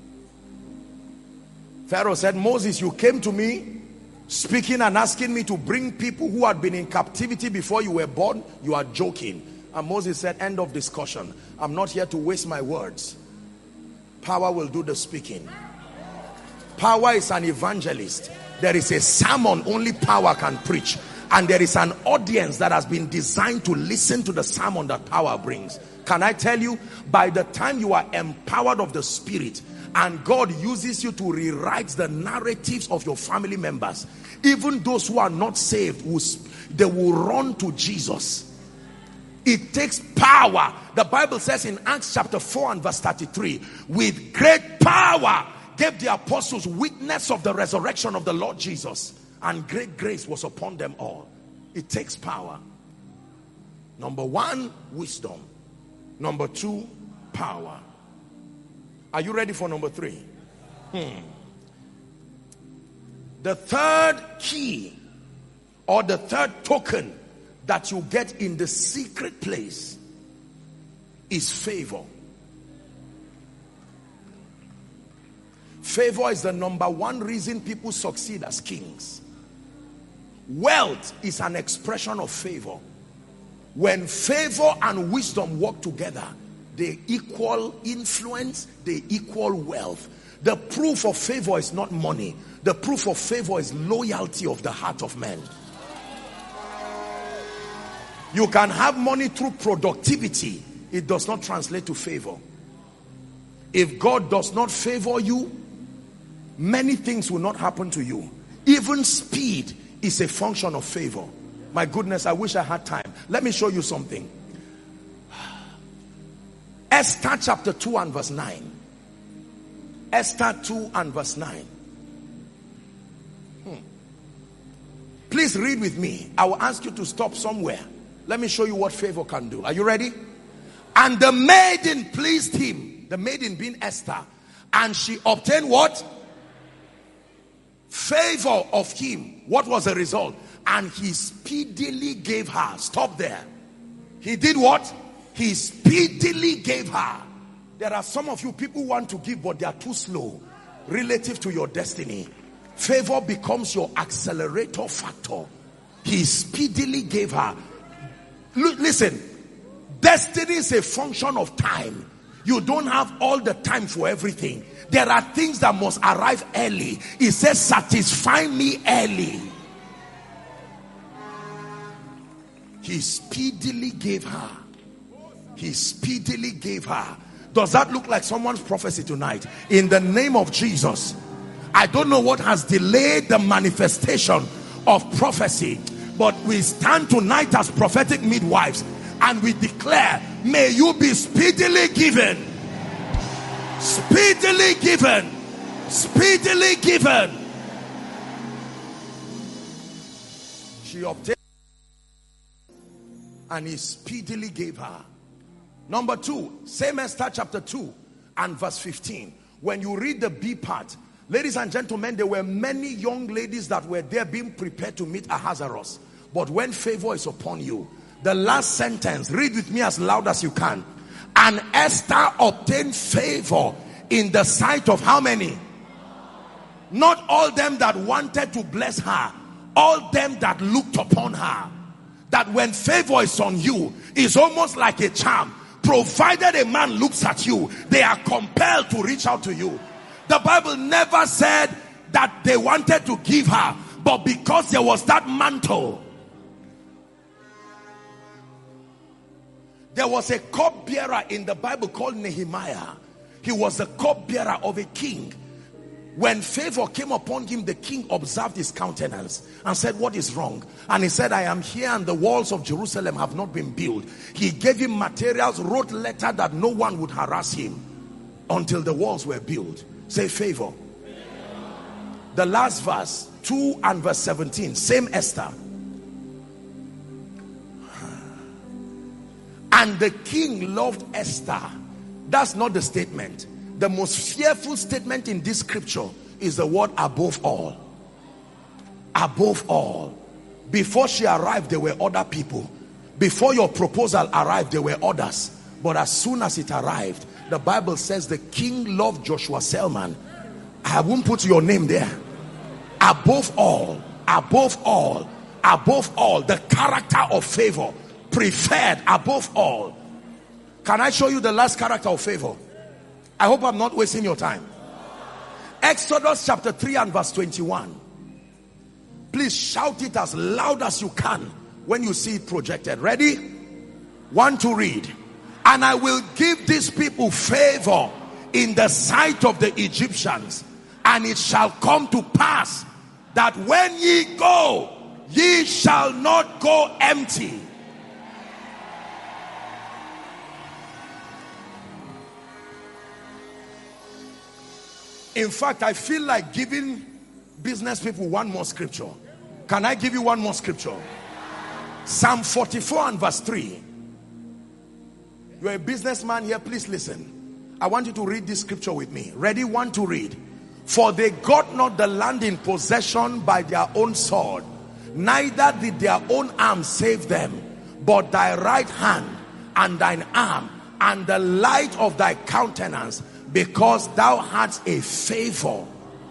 Pharaoh said, Moses, you came to me speaking and asking me to bring people who had been in captivity before you were born. You are joking. And Moses said, end of discussion. I'm not here to waste my words. Power will do the speaking. Power is an evangelist. There is a sermon only power can preach. And there is an audience that has been designed to listen to the sermon that power brings. Can I tell you, by the time you are empowered of the Spirit and God uses you to rewrite the narratives of your family members, even those who are not saved, they will run to Jesus. It takes power. The Bible says in Acts chapter 4 and verse 33, with great power gave the apostles witness of the resurrection of the Lord Jesus, and great grace was upon them all. It takes power. Number one, wisdom. Number two, power. Are you ready for number three? The third key, or the third token that you get in the secret place, is favor. Favor is the number one reason people succeed as kings. Wealth is an expression of favor. When favor and wisdom work together, they equal influence, they equal wealth. The proof of favor is not money. The proof of favor is loyalty of the heart of men. You can have money through productivity. It does not translate to favor. If God does not favor you, many things will not happen to you. Even speed is a function of favor. My goodness, I wish I had time. Let me show you something. Esther chapter 2 and verse 9. Esther 2 and verse 9. Please read with me. I will ask you to stop somewhere. Let me show you what favor can do. Are you ready? And the maiden pleased him. The maiden being Esther. And she obtained what? Favor of him. What was the result? And he speedily gave her. Stop there. He did what? He speedily gave her. There are some of you, people want to give, but they are too slow relative to your destiny. Favor becomes your accelerator factor. He speedily gave her. Listen, destiny is a function of time. You don't have all the time for everything. There are things that must arrive early. He says, satisfy me early. He speedily gave her. He speedily gave her. Does that look like someone's prophecy tonight? In the name of Jesus. I don't know what has delayed the manifestation of prophecy, but we stand tonight as prophetic midwives and we declare, may you be speedily given. Speedily given. Speedily given. She obtained, and he speedily gave her. Number two, same Esther chapter 2 and verse 15. When you read the B part, ladies and gentlemen, there were many young ladies that were there being prepared to meet Ahasuerus. But when favor is upon you, the last sentence, read with me as loud as you can. And Esther obtained favor in the sight of how many? Not all them that wanted to bless her, all them that looked upon her. That when favor is on you, it's almost like a charm. Provided a man looks at you, they are compelled to reach out to you. The Bible never said that they wanted to give her, but because there was that mantle. There was a cupbearer in the Bible called Nehemiah. He was the cupbearer of a king. When favor came upon him, the king observed his countenance and said, what is wrong? And he said, I am here and the walls of Jerusalem have not been built. He gave him materials, wrote letter that no one would harass him until the walls were built. Say favor. The last verse, 2 and verse 17, same Esther. And the king loved Esther. That's not the statement. The most fearful statement in this scripture is the word above all. Above all. Before she arrived, there were other people. Before your proposal arrived, there were others. But as soon as it arrived, the Bible says the king loved Joshua Selman. I won't put your name there. Above all, above all, above all, the character of favor, preferred above all. Can I show you the last character of favor? I hope I'm not wasting your time. Exodus chapter 3 and verse 21. Please shout it as loud as you can when you see it projected. Ready? 1 to read. And I will give these people favor in the sight of the Egyptians, and it shall come to pass that when ye go, ye shall not go empty. In fact, I feel like giving business people one more scripture. Can I give you one more scripture? Psalm 44 and verse 3. You're a businessman here, please listen. I want you to read this scripture with me. Ready? 1 to read. For they got not the land in possession by their own sword, neither did their own arm save them, but thy right hand and thine arm and the light of thy countenance, because thou hadst a favor.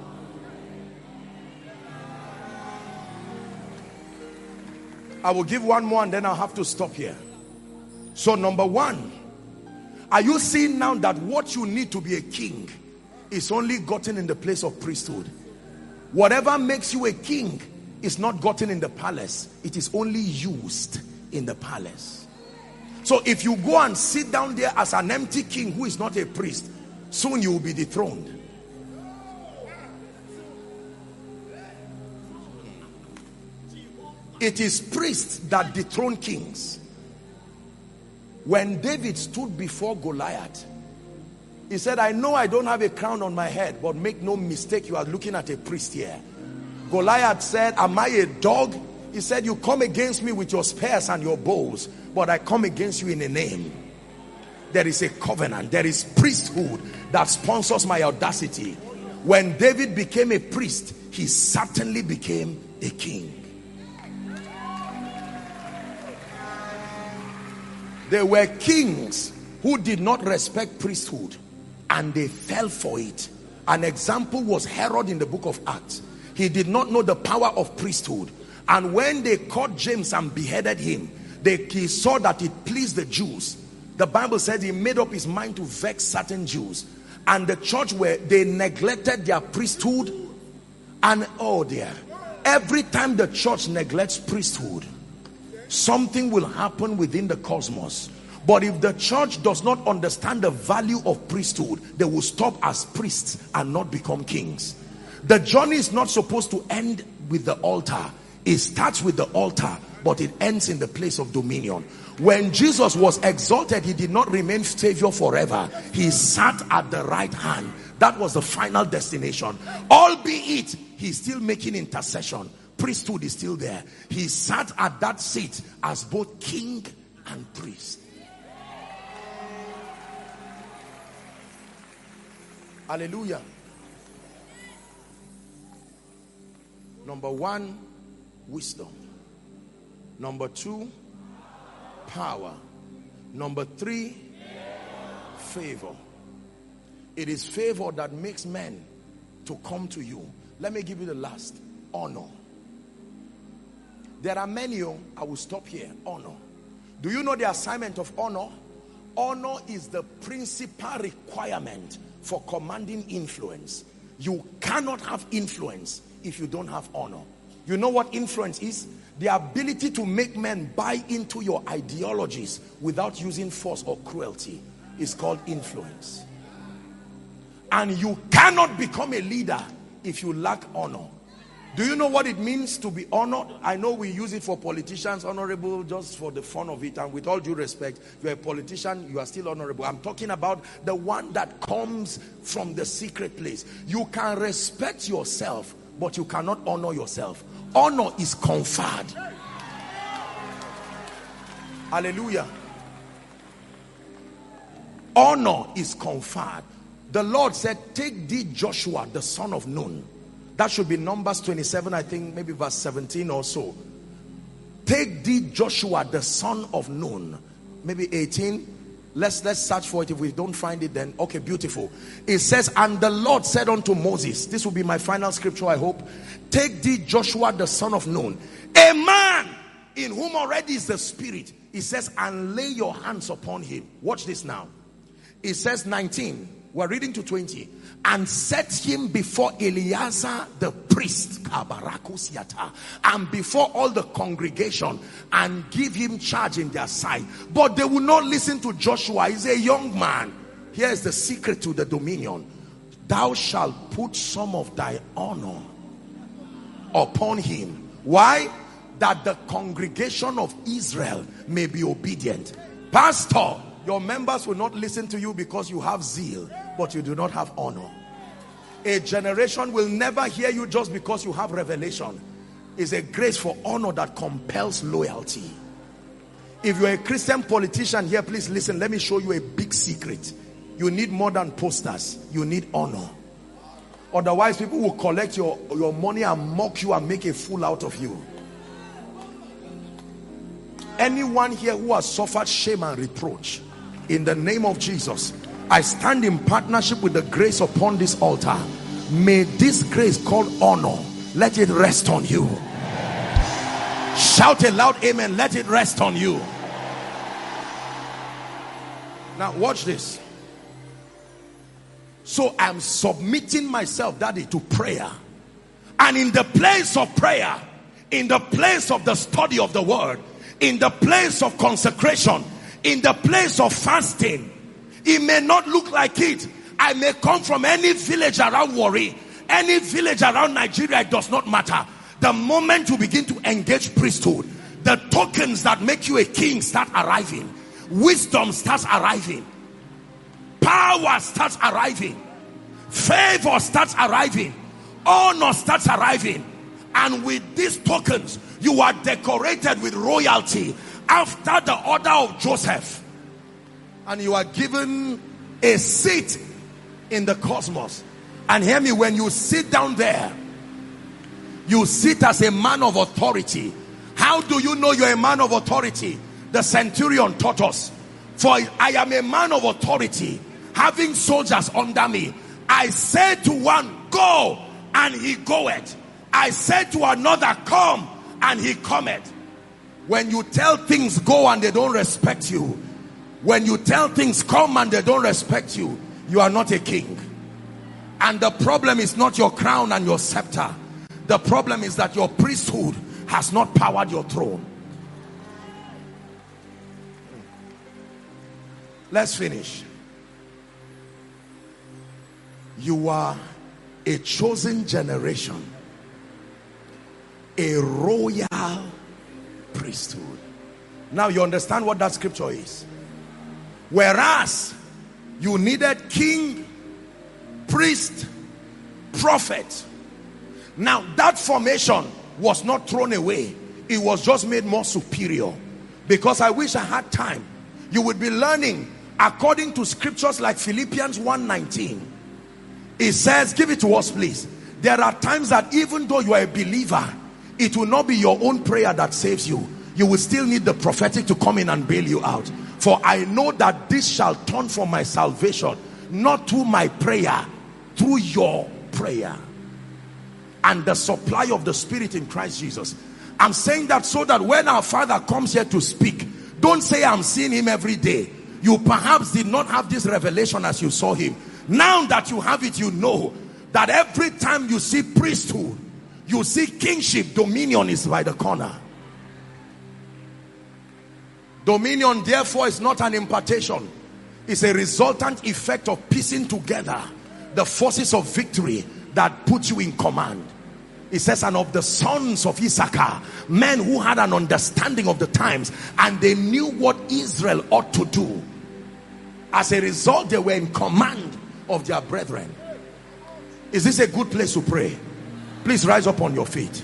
I will give one more and then I'll have to stop here. So number one, are you seeing now that what you need to be a king is only gotten in the place of priesthood? Whatever makes you a king is not gotten in the palace. It is only used in the palace. So if you go and sit down there as an empty king who is not a priest, soon you will be dethroned. It is priests that dethrone kings. When David stood before Goliath, he said, I know I don't have a crown on my head, but make no mistake, you are looking at a priest here. Goliath said, am I a dog? He said, you come against me with your spears and your bows, but I come against you in a name. There is a covenant. There is priesthood that sponsors my audacity. When David became a priest, he certainly became a king. There were kings who did not respect priesthood and they fell for it. An example was Herod in the book of Acts. He did not know the power of priesthood, and when they caught James and beheaded him, he saw that it pleased the Jews. The Bible says he made up his mind to vex certain Jews, and the church they neglected their priesthood. And oh dear, every time the church neglects priesthood, something will happen within the cosmos. But if the church does not understand the value of priesthood, they will stop as priests and not become kings. The journey is not supposed to end with the altar. It starts with the altar, but it ends in the place of dominion. When Jesus was exalted, he did not remain savior forever. He sat at the right hand. That was the final destination. Albeit he's still making intercession, priesthood is still there. He sat at that seat as both king and priest. Hallelujah. Number one, wisdom. Number two, power. Number three, favor. It is favor that makes men to come to you. Let me give you the last. Honor. There are many, I will stop here. Honor. Do you know the assignment of honor? Honor is the principal requirement for commanding influence. You cannot have influence if you don't have honor. You know what influence is? The ability to make men buy into your ideologies without using force or cruelty is called influence. And you cannot become a leader if you lack honor. Do you know what it means to be honored? I know we use it for politicians, honorable, just for the fun of it. And with all due respect, you're a politician, you are still honorable. I'm talking about the one that comes from the secret place. You can respect yourself, but you cannot honor yourself. Honor is conferred. Hallelujah. Honor is conferred. The Lord said, take thee Joshua, the son of Nun. That should be Numbers 27, I think, maybe verse 17 or so. Take thee Joshua, the son of Nun. Maybe 18. Let's search for it. If we don't find it, then okay, beautiful. It says, and the Lord said unto Moses, this will be my final scripture, I hope. Take thee Joshua, the son of Nun, a man in whom already is the Spirit. It says, and lay your hands upon him. Watch this now. It says 19. We're reading to 20. And set him before Eleazar the priest, and before all the congregation, and give him charge in their sight. But they will not listen to Joshua. He's a young man. Here is the secret to the dominion. Thou shalt put some of thy honor upon him. Why? That the congregation of Israel may be obedient. Pastor, your members will not listen to you because you have zeal, but you do not have honor. A generation will never hear you just because you have revelation. It's a grace for honor that compels loyalty. If you're a Christian politician here, please listen. Let me show you a big secret. You need more than posters. You need honor. Otherwise, people will collect your money and mock you and make a fool out of you. Anyone here who has suffered shame and reproach, in the name of Jesus, I stand in partnership with the grace upon this altar. May this grace called honor, let it rest on you. Shout a loud amen. Let it rest on you. Now watch this. So I'm submitting myself, Daddy, to prayer. And in the place of prayer, in the place of the study of the word, in the place of consecration, in the place of fasting, it may not look like it. I may come from any village around Warri, any village around Nigeria, it does not matter. The moment you begin to engage priesthood, the tokens that make you a king start arriving. Wisdom starts arriving. Power starts arriving. Favor starts arriving. Honor starts arriving. And with these tokens, you are decorated with royalty after the order of Joseph. And you are given a seat in the cosmos. And hear me, when you sit down there, you sit as a man of authority. How do you know you're a man of authority? The centurion taught us. For I am a man of authority, having soldiers under me. I say to one, go, and he goeth. I say to another, come, and he cometh. When you tell things go and they don't respect you, when you tell things come and they don't respect you, you are not a king. And the problem is not your crown and your scepter. The problem is that your priesthood has not powered your throne. Let's finish. You are a chosen generation, a royal priesthood. Now you understand what that scripture is. Whereas you needed king, priest, prophet. Now that formation was not thrown away. It was just made more superior. Because I wish I had time. You would be learning according to scriptures like Philippians 1:19. It says, give it to us please. There are times that even though you are a believer, it will not be your own prayer that saves you. You will still need the prophetic to come in and bail you out. For I know that this shall turn for my salvation, not through my prayer, through your prayer. And the supply of the Spirit in Christ Jesus. I'm saying that so that when our Father comes here to speak, don't say I'm seeing him every day. You perhaps did not have this revelation as you saw him. Now that you have it, you know that every time you see priesthood, you see kingship, dominion is by the corner. Dominion, therefore, is not an impartation. It's a resultant effect of piecing together the forces of victory that put you in command. It says, and of the sons of Issachar, men who had an understanding of the times, and they knew what Israel ought to do. As a result, they were in command of their brethren. Is this a good place to pray? Please rise up on your feet.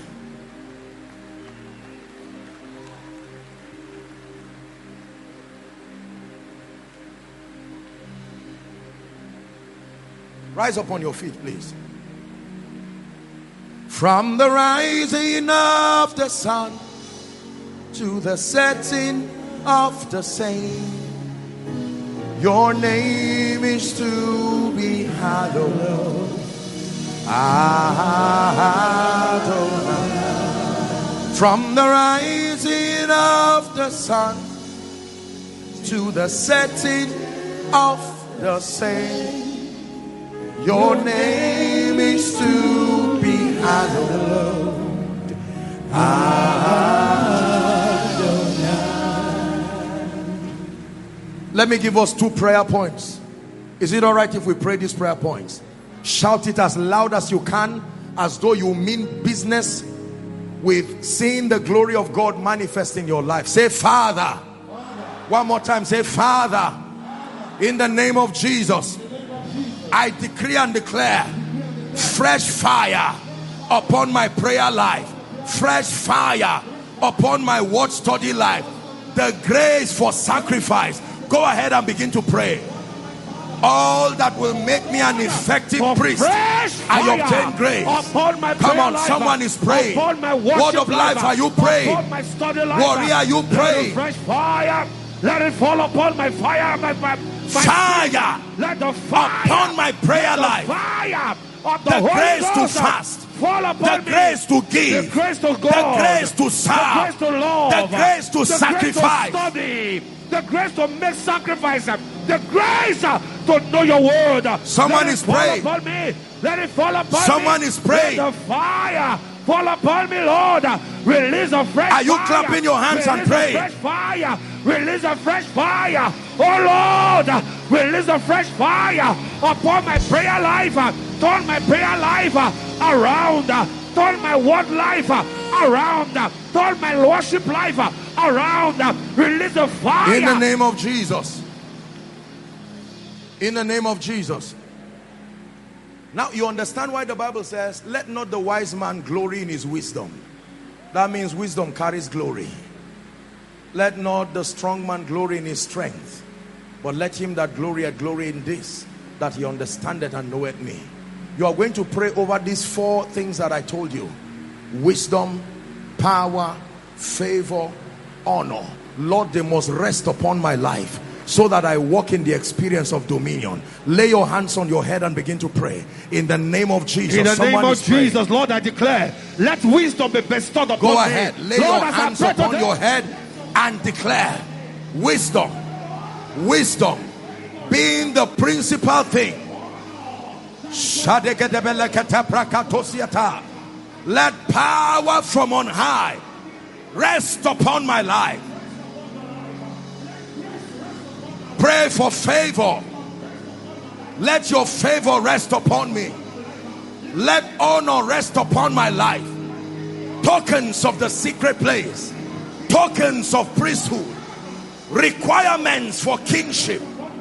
Rise up on your feet, please. From the rising of the sun to the setting of the same, your name is to be hallowed. Adonai. From the rising of the sun to the setting of the same, Your name is to be hallowed. Let me give us 2 prayer points. Is it all right if we pray these prayer points? Shout it as loud as you can, as though you mean business with seeing the glory of God manifest in your life. Say, Father. One more time, say, Father, in the name of Jesus, I decree and declare fresh fire upon my prayer life, fresh fire upon my word study life, the grace for sacrifice. Go ahead and begin to pray. All that will make me an effective priest, I obtain grace. Come on, someone is praying. Word of life, are you praying? Warrior, are you praying? Fresh fire. Let it fall upon my fire, my fire. Let the fire upon my prayer life. Fire of the grace Ghost to fast. Fall upon the grace to give. The grace to God. The grace to serve. The grace to love. The grace to sacrifice. Grace to study. The grace to make sacrifice. The grace to know your word. Someone is praying. Fall upon me. Let it fall upon Someone me. is praying. Let the fire fall upon me, Lord. Release a fresh fire. Are you clapping your hands and praying? Fresh fire. Release a fresh fire. Oh Lord, release a fresh fire upon my prayer life. Turn my prayer life around. Turn my word life around. Turn my worship life around. Release a fire. In the name of Jesus. In the name of Jesus. Now you understand why the Bible says, let not the wise man glory in his wisdom. That means wisdom carries glory. Let not the strong man glory in his strength, but let him that glory in this, that he understandeth and knoweth me. You are going to pray over these 4 things that I told you: wisdom, power, favor, honor. Lord, they must rest upon my life, so that I walk in the experience of dominion. Lay your hands on your head and begin to pray. In the name of Jesus. In the name of Jesus, Lord, I declare, let wisdom be bestowed upon me. Go ahead. Lay your hands upon your head and declare wisdom. Wisdom being the principal thing. Let power from on high rest upon my life. Pray for favor. Let your favor rest upon me. Let honor rest upon my life. Tokens of the secret place. Tokens of priesthood. Requirements for kingship.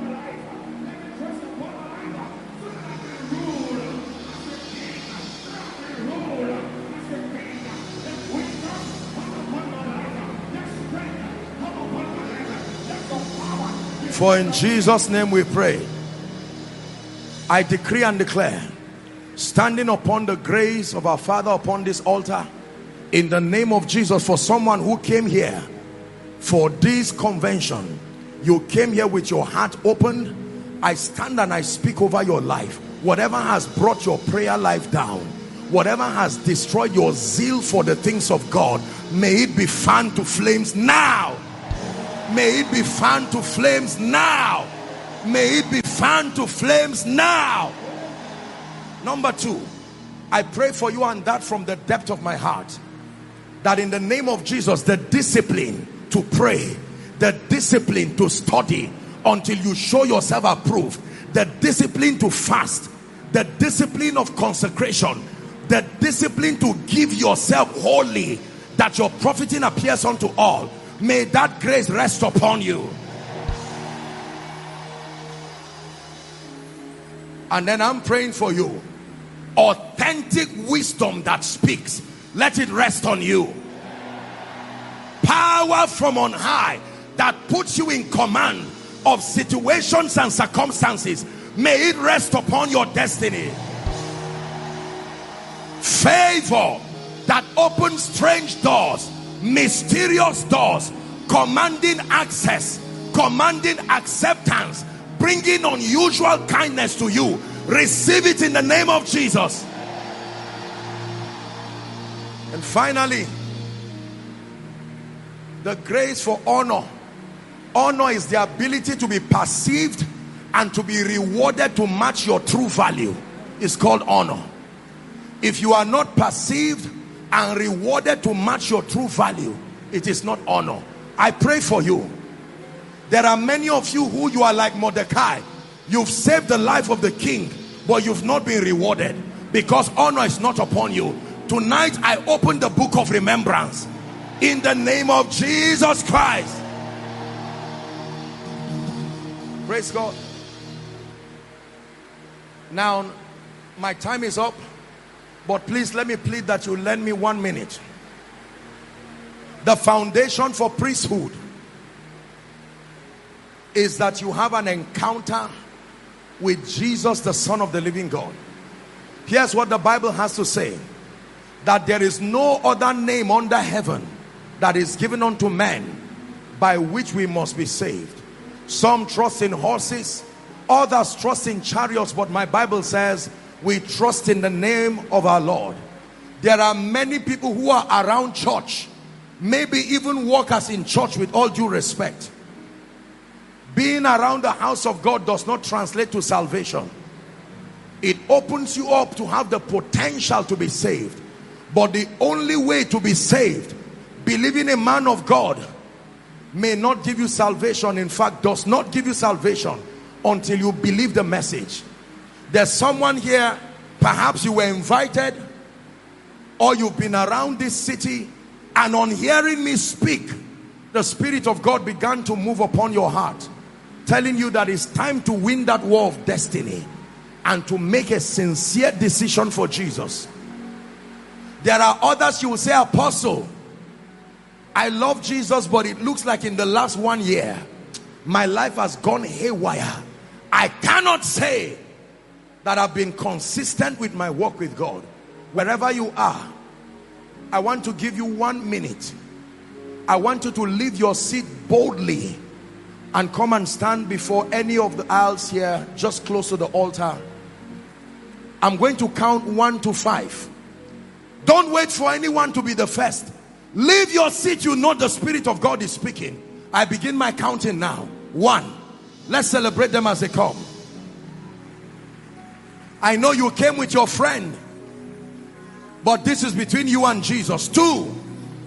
For in Jesus' name we pray. I decree and declare, standing upon the grace of our Father upon this altar, in the name of Jesus, for someone who came here for this convention, you came here with your heart open. I stand and I speak over your life. Whatever has brought your prayer life down, whatever has destroyed your zeal for the things of God, may it be fanned to flames now. May it be fanned to flames now. May it be fanned to flames now. Number 2, I pray for you, and that from the depth of my heart, that in the name of Jesus, the discipline to pray, the discipline to study until you show yourself approved, the discipline to fast, the discipline of consecration, the discipline to give yourself wholly, that your profiting appears unto all. May that grace rest upon you. And then I'm praying for you. Authentic wisdom that speaks, let it rest on you. Power from on high that puts you in command of situations and circumstances, may it rest upon your destiny. Favor that opens strange doors, mysterious doors, commanding access, commanding acceptance, bringing unusual kindness to you. Receive it in the name of Jesus. And finally, the grace for honor. Honor is the ability to be perceived and to be rewarded to match your true value. is called honor. If you are not perceived and rewarded to match your true value, it is not honor. I pray for you. There are many of you who you are like Mordecai. You've saved the life of the king, but you've not been rewarded because honor is not upon you. Tonight I open the book of remembrance in the name of Jesus Christ. Praise God. Now my time is up, but please let me plead that you lend me 1 minute. The foundation for priesthood is that you have an encounter with Jesus, the Son of the living God. Here's what the Bible has to say: that there is no other name under heaven that is given unto men by which we must be saved. Some trust in horses, others trust in chariots, but my Bible says we trust in the name of our Lord. There are many people who are around church, maybe even workers in church, with all due respect. Being around the house of God does not translate to salvation. It opens you up to have the potential to be saved. But the only way to be saved, believing a man of God, may not give you salvation. In fact, does not give you salvation until you believe the message. There's someone here, perhaps you were invited, or you've been around this city, and on hearing me speak, the Spirit of God began to move upon your heart, telling you that it's time to win that war of destiny and to make a sincere decision for Jesus. There are others, you will say, Apostle, I love Jesus, but it looks like in the last 1 year my life has gone haywire. I cannot say that I've been consistent with my walk with God. Wherever you are, I want to give you 1 minute. I want you to leave your seat boldly and come and stand before any of the aisles here, just close to the altar. I'm going to count 1 to 5. Don't wait for anyone to be the first. Leave your seat. You know the Spirit of God is speaking. I begin my counting now. 1. Let's celebrate them as they come. I know you came with your friend, but this is between you and Jesus. 2.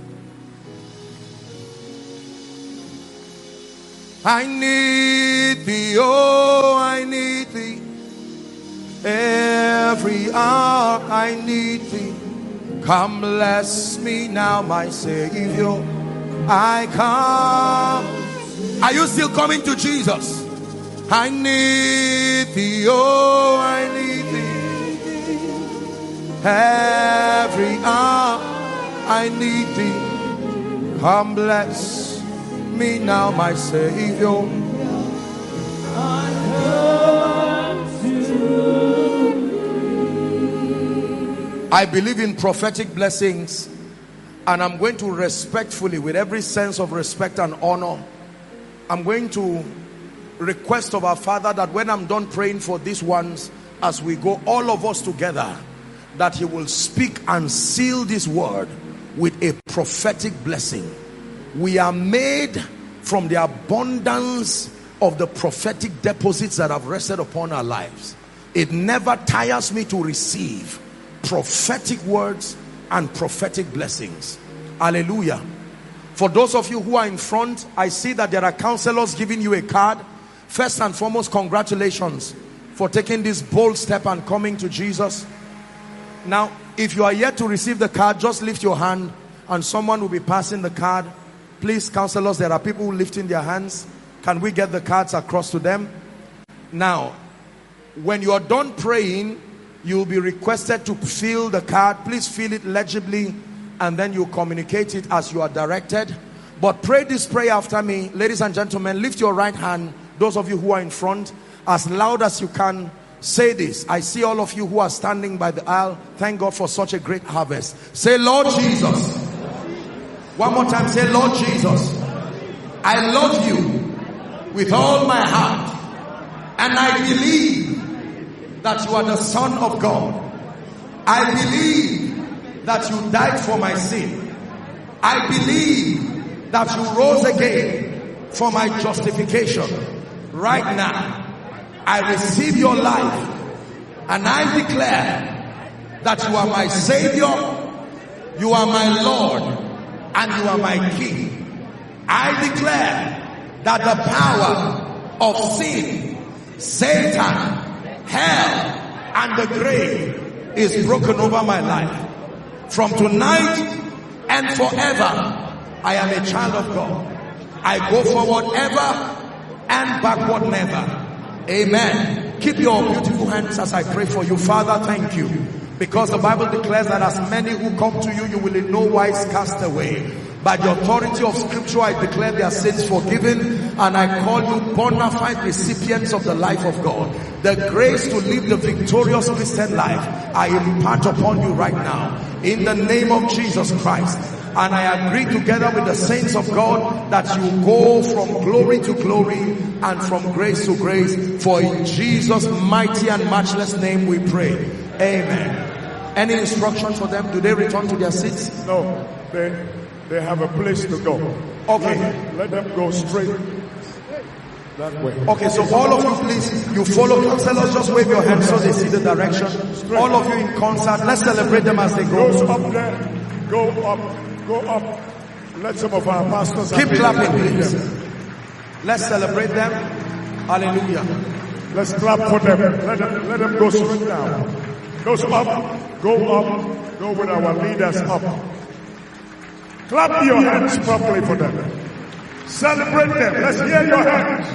I need thee, oh, I need thee. Every hour I need thee. Come bless me now, my Savior. I come. Are you still coming to Jesus? I need thee, oh, I need thee. Every hour I need thee. Come bless me now, my Savior. I believe in prophetic blessings, and I'm going to respectfully, with every sense of respect and honor, I'm going to request of our Father that when I'm done praying for these ones, as we go all of us together, that he will speak and seal this word with a prophetic blessing. We are made from the abundance of the prophetic deposits that have rested upon our lives. It never tires me to receive prophetic words and prophetic blessings. Hallelujah. For those of you who are in front, I see that there are counselors giving you a card. First and foremost, congratulations for taking this bold step and coming to Jesus. Now, if you are yet to receive the card, just lift your hand and someone will be passing the card. Please, counselors, there are people who lifting their hands. Can we get the cards across to them? Now, when you are done praying, you will be requested to fill the card. Please fill it legibly, and then you communicate it as you are directed. But pray this prayer after me. Ladies and gentlemen, lift your right hand. Those of you who are in front, as loud as you can, say this. I see all of you who are standing by the aisle. Thank God for such a great harvest. Say, Lord Jesus. One more time, say, Lord Jesus, I love you with all my heart, and I believe that you are the Son of God. I believe that you died for my sin. I believe that you rose again for my justification. Right now, I receive your life And I declare that you are my Savior, you are my Lord, and you are my King. I declare that the power of sin, Satan, hell, and the grave is broken over my life. From tonight and forever, I am a child of God. I go forward ever and backward never. Amen. Keep your beautiful hands as I pray for you. Father, thank you. Because the Bible declares that as many who come to you, you will in no wise cast away. By the authority of Scripture, I declare their sins forgiven, and I call you bona fide recipients of the life of God. The grace to live the victorious Christian life, I impart upon you right now. In the name of Jesus Christ. And I agree together with the saints of God that you go from glory to glory and from grace to grace. For in Jesus' mighty and matchless name we pray. Amen. Any instruction for them? Do they return to their seats? No, they have a place to go. Okay. Let them go straight that way. Okay, so all of you please, you follow counselors, just wave your hands so they see the direction. All of you in concert, let's celebrate them as they go. Those up there, go up. Let some of our pastors keep clapping, please. Let's celebrate them. Hallelujah. Let's clap for them. Let them go straight down. Those up, go with our leaders up. Clap your hands properly for them. Celebrate them. Let's hear your hands.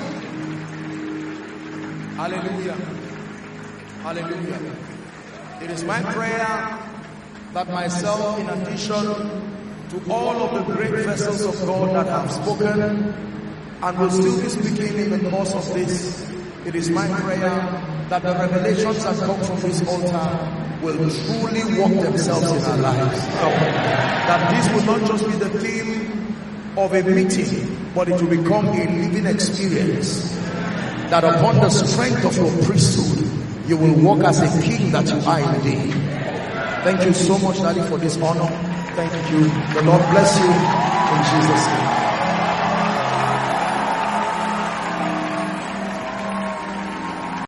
Hallelujah. Hallelujah. It is my prayer that myself, in addition to all of the great vessels of God that have spoken and will still be speaking in the course of this, it is my prayer that the revelations that come from this altar will truly work themselves in our lives. That this will not just be the theme of a meeting, but it will become a living experience. That upon the strength of your priesthood, you will walk as a king that you are indeed. Thank you so much, Daddy, for this honor. Thank you. The Lord bless you in Jesus' name.